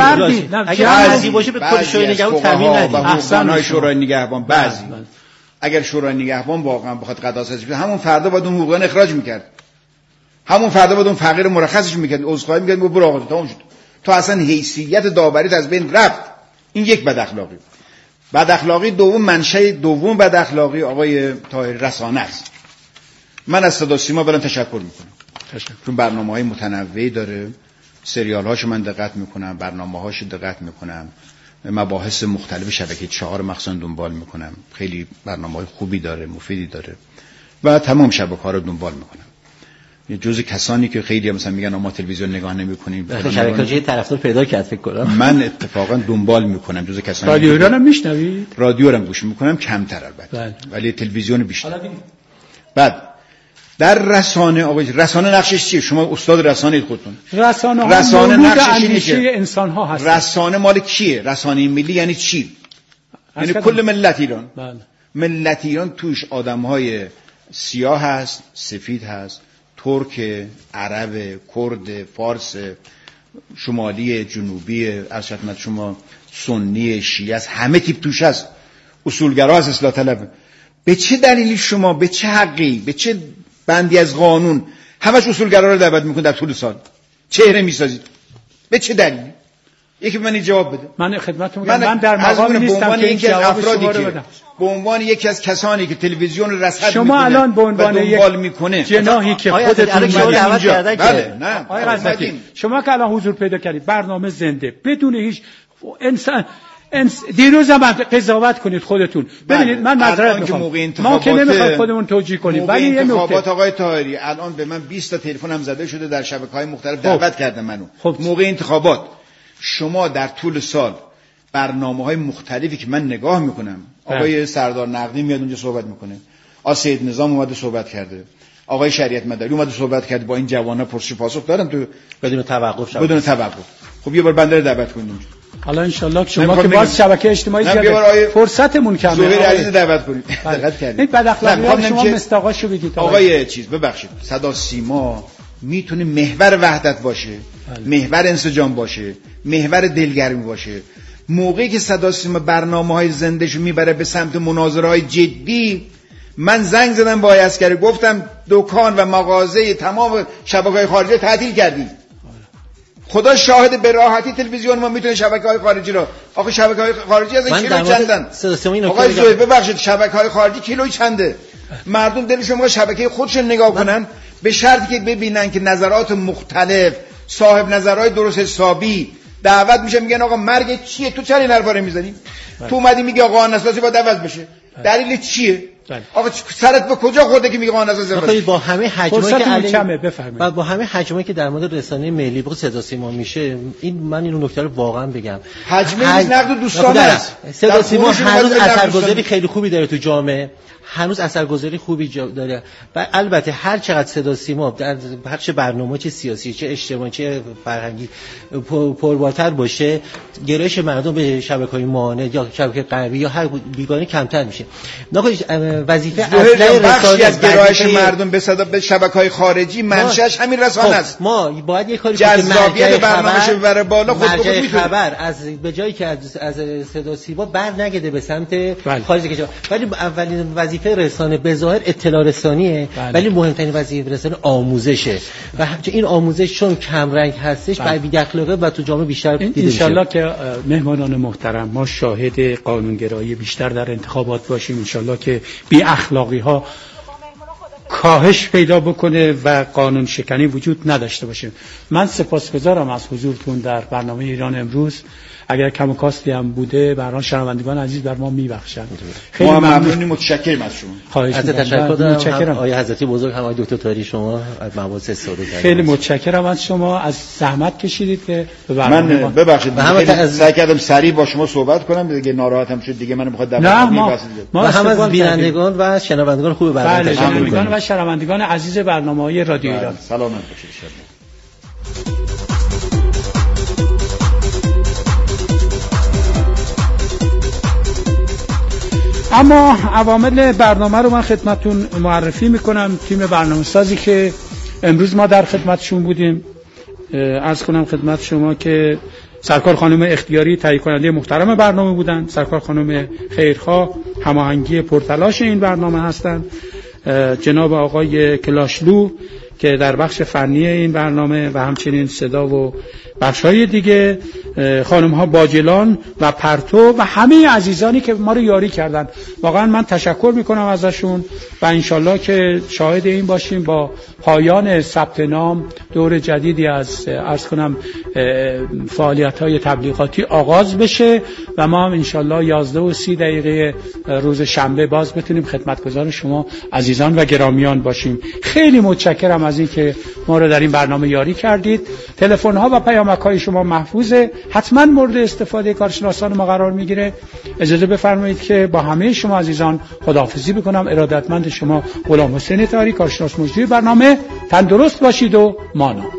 اگه بعضی باشه به کل شورای نگهبان تامین ندید احسن شورای نگهبان بعضی اگر شورای نگهبان واقعا بخواد قداستش بده همون فردا باید اون حقوقا اخراج میکرد همون فردا باید اون فقیر مرخصش میکرد عذرخواهی میکرد برو آقا تمام شد تو اصلا حیثیت داوریت از بین رفت این یک بد اخلاقی بد اخلاقی دوم منشأ دوم بد اخلاقی آقای طاهری رسانه است من از صدا سیما برام تشکر میکنم تشکر چون برنامه‌های متنوعی داره سریال‌هاشو من دقت میکنم برنامه‌هاشو دقت میکنم مباحث مختلف شبکه چهار مخصوصا دنبال میکنم خیلی برنامه‌های خوبی داره مفیدی داره و تمام شبکه‌ها رو دنبال میکنم یه جزء کسانی که خیلی مثلا میگن ما تلویزیون نگاه نمی‌کنیم شبکه‌های طرفدار پیدا کرد فکر کنم من اتفاقا دنبال میکنم جزء کسانی رادیو ایران هم میشنوید رادیو رو گوش میکنم کمتر البته بله. ولی تلویزیون بیشتر بعد در رسانه آقای رسانه نقشش چیه شما استاد رسانه خودتون رسانه رسانه نقشش اینه که انسان ها هست رسانه مال کیه رسانه ملی یعنی چی یعنی کل ملت ایران بله. ملت ایران توش آدم‌های سیاه هست سفید هست ترک عرب کرد فارس شمالی جنوبی ارشد شما سنی شیعه است همه تیپ توش هست اصولگرا هست اصلاح طلب به چه دلیلی شما به چه حقی به چه بندی از قانون همش اصولگرا رو دعوت میکنید در طول سال چهره میسازید به چه دلیلی یکی به من جواب بده من خدمتتون میگم من در مقام نیستم که یکی از افرادی که به عنوان یکی از کسانی که تلویزیون رصد شما الان به عنوان یک جناحی که خودتون دعوت کردن بله نه آقای قزاقی شما که الان حضور پیدا کردید برنامه زنده بدون هیچ انسان دیروز هم قضاوت کنید خودتون ببینید من معذرت میخوام ما که نمیخوایم خودمون توجیه کنیم ولی یه انتخابات آقای طاهری الان به من بیست تا تلفن هم زده شده در شبکه‌های مختلف دعوت کردن منو خب. موقع انتخابات شما در طول سال برنامه‌های مختلفی که من نگاه میکنم آقای سردار نقدی میاد اونجا صحبت میکنه آقای سید نظام اومده صحبت کرده آقای شریعت مداری اومده صحبت کرد با این جوانا پرسش پاسخ دادن تو بدون توقف شد بدون توقف خب یه بار بنده رو دعوت کنید اونجا حالا ان شاء الله شما که باز شبکه اجتماعی زیاده فرصتمون کمه زهیر عزیز دعوت کنید دقت کردید این بد اخلاقی شما مستاقاشو بگید آقای چیز ببخشید صدا سیما میتونه محور وحدت باشه محور انسجام باشه محور دلگرمی باشه موقعی که صدا سیما برنامه‌های زنده‌شو میبره به سمت مناظره‌های جدی من زنگ زدم با عسکری گفتم دکان و مغازه تمام شبکه‌های خارجی تعطیل کردیم خدا شاهد به راحتی تلویزیون ما میتونه شبکه‌های خارجی رو آخه شبکه‌های خارجی از کیلو چندن آقای زوی ببخشید شبکه‌های خارجی کیلو چنده مردم دلشون می‌خواد شبکه خودشون نگاه کنن به شرطی که ببینن که نظرات مختلف صاحب نظرهای درست حسابی دعوت میشه میگن آقا مرگ چیه تو چرا این حرفا رو میزنی تو اومدی میگی آقا نساسی باید عوض بشه دلیل چیه آقا سرت به کجا خورده که میگه قانون اساسی بخواید با همه حجمایی که علی بفرمایید با با همه حجمایی که در مورد رسانه ملی بخصوص صدا سیما میشه، این من این نکته رو واقعا بگم، حجم حج... نقد دوستانه است. صدا سیما هنوز اثرگذاری خیلی خوبی داره تو جامعه، هنوز اثرگذاری خوبی داره و البته هر چقدر صدا سیما در بخش برنامه چه سیاسی چه اجتماعی چه فرهنگی پربارتر باشه، گرایش مردم به شبکه‌های معاند یا شبکه غربی یا هر بیگانه کمتر میشه. ناخوش وظیفه اصلی رسانه از گرایش مردم به صدا به شبکه‌های خارجی منشأش همین رسانه است. ما باید یک کاری کنیم که جذابیت برنامه‌اش ببره بالا، خود به خود خبر از به جایی که از, از صدا سیما بر نگرده به سمت خارج کشور، ولی اولین وظیفه رسانه به ظاهر اطلاع رسانیه، ولی مهمترین وظیفه رسانه آموزشه و این آموزش چون کم رنگ هستش و بی اخلاقه و تو جامعه بیشتر دیده میشه. ان شاءالله که مهمانان محترم ما شاهد قانونگرایی بیشتر در انتخابات باشیم، ان شاءالله که بی اخلاقی ها کاهش پیدا بکنه و قانون شکنی وجود نداشته باشه. من سپاسگزارم از حضورتون در برنامه ایران امروز. اگر کم و کاستی هم بوده برای شنوندگان عزیز بر ما میبخشند. خیلی ممنونیم، متشکرم از شما. خواهش می‌کنم. تشکر دارم آقای حضرتی بزرگ، هم آقای دکتر طاهری، شما از مباحث استفاده کردید. خیلی متشکرم از شما، از زحمت کشیدید که به برنامه من ببخشید من سعی کردم سریع با شما صحبت کنم دیگه، ناراحتم شد دیگه، من می‌خواد در برنامه ما هم از بینندگان و شنوندگان خوب برنامه تشکر می‌کنم و شنوندگان عزیز برنامه‌های رادیو ایران. سلامت باشید. اما عوامل برنامه رو من خدمتتون معرفی میکنم. تیم برنامه سازی که امروز ما در خدمتشون بودیم، عرض کنم خدمت شما که سرکار خانم اختیاری تهیه کننده محترم برنامه بودن، سرکار خانم خیرخواه هماهنگی پرتلاش این برنامه هستند، جناب آقای کلاشلو که در بخش فنی این برنامه و همچنین صدا و بخش‌های دیگه، خانم ها باجلان و پرتو و همه عزیزانی که ما رو یاری کردن. واقعا من تشکر میکنم ازشون و انشالله که شاهد این باشیم با پایان ثبت نام دور جدیدی از عرض کنم فعالیت‌های تبلیغاتی آغاز بشه و ما هم انشالله یازده و سی دقیقه روز شنبه باز بتونیم خدمتگزار شما عزیزان و گرامیان باشیم. خیلی متشکرم از این که ما رو در این برنامه یاری کردید. تلفن ها و پیامک های شما محفوظه، حتما مورد استفاده کارشناسان ما قرار میگیره. اجازه بفرمایید که با همه شما عزیزان خداحافظی بکنم. ارادتمند شما غلام حسین طاهری، کارشناس مجری برنامه. تندرست باشید و مانا.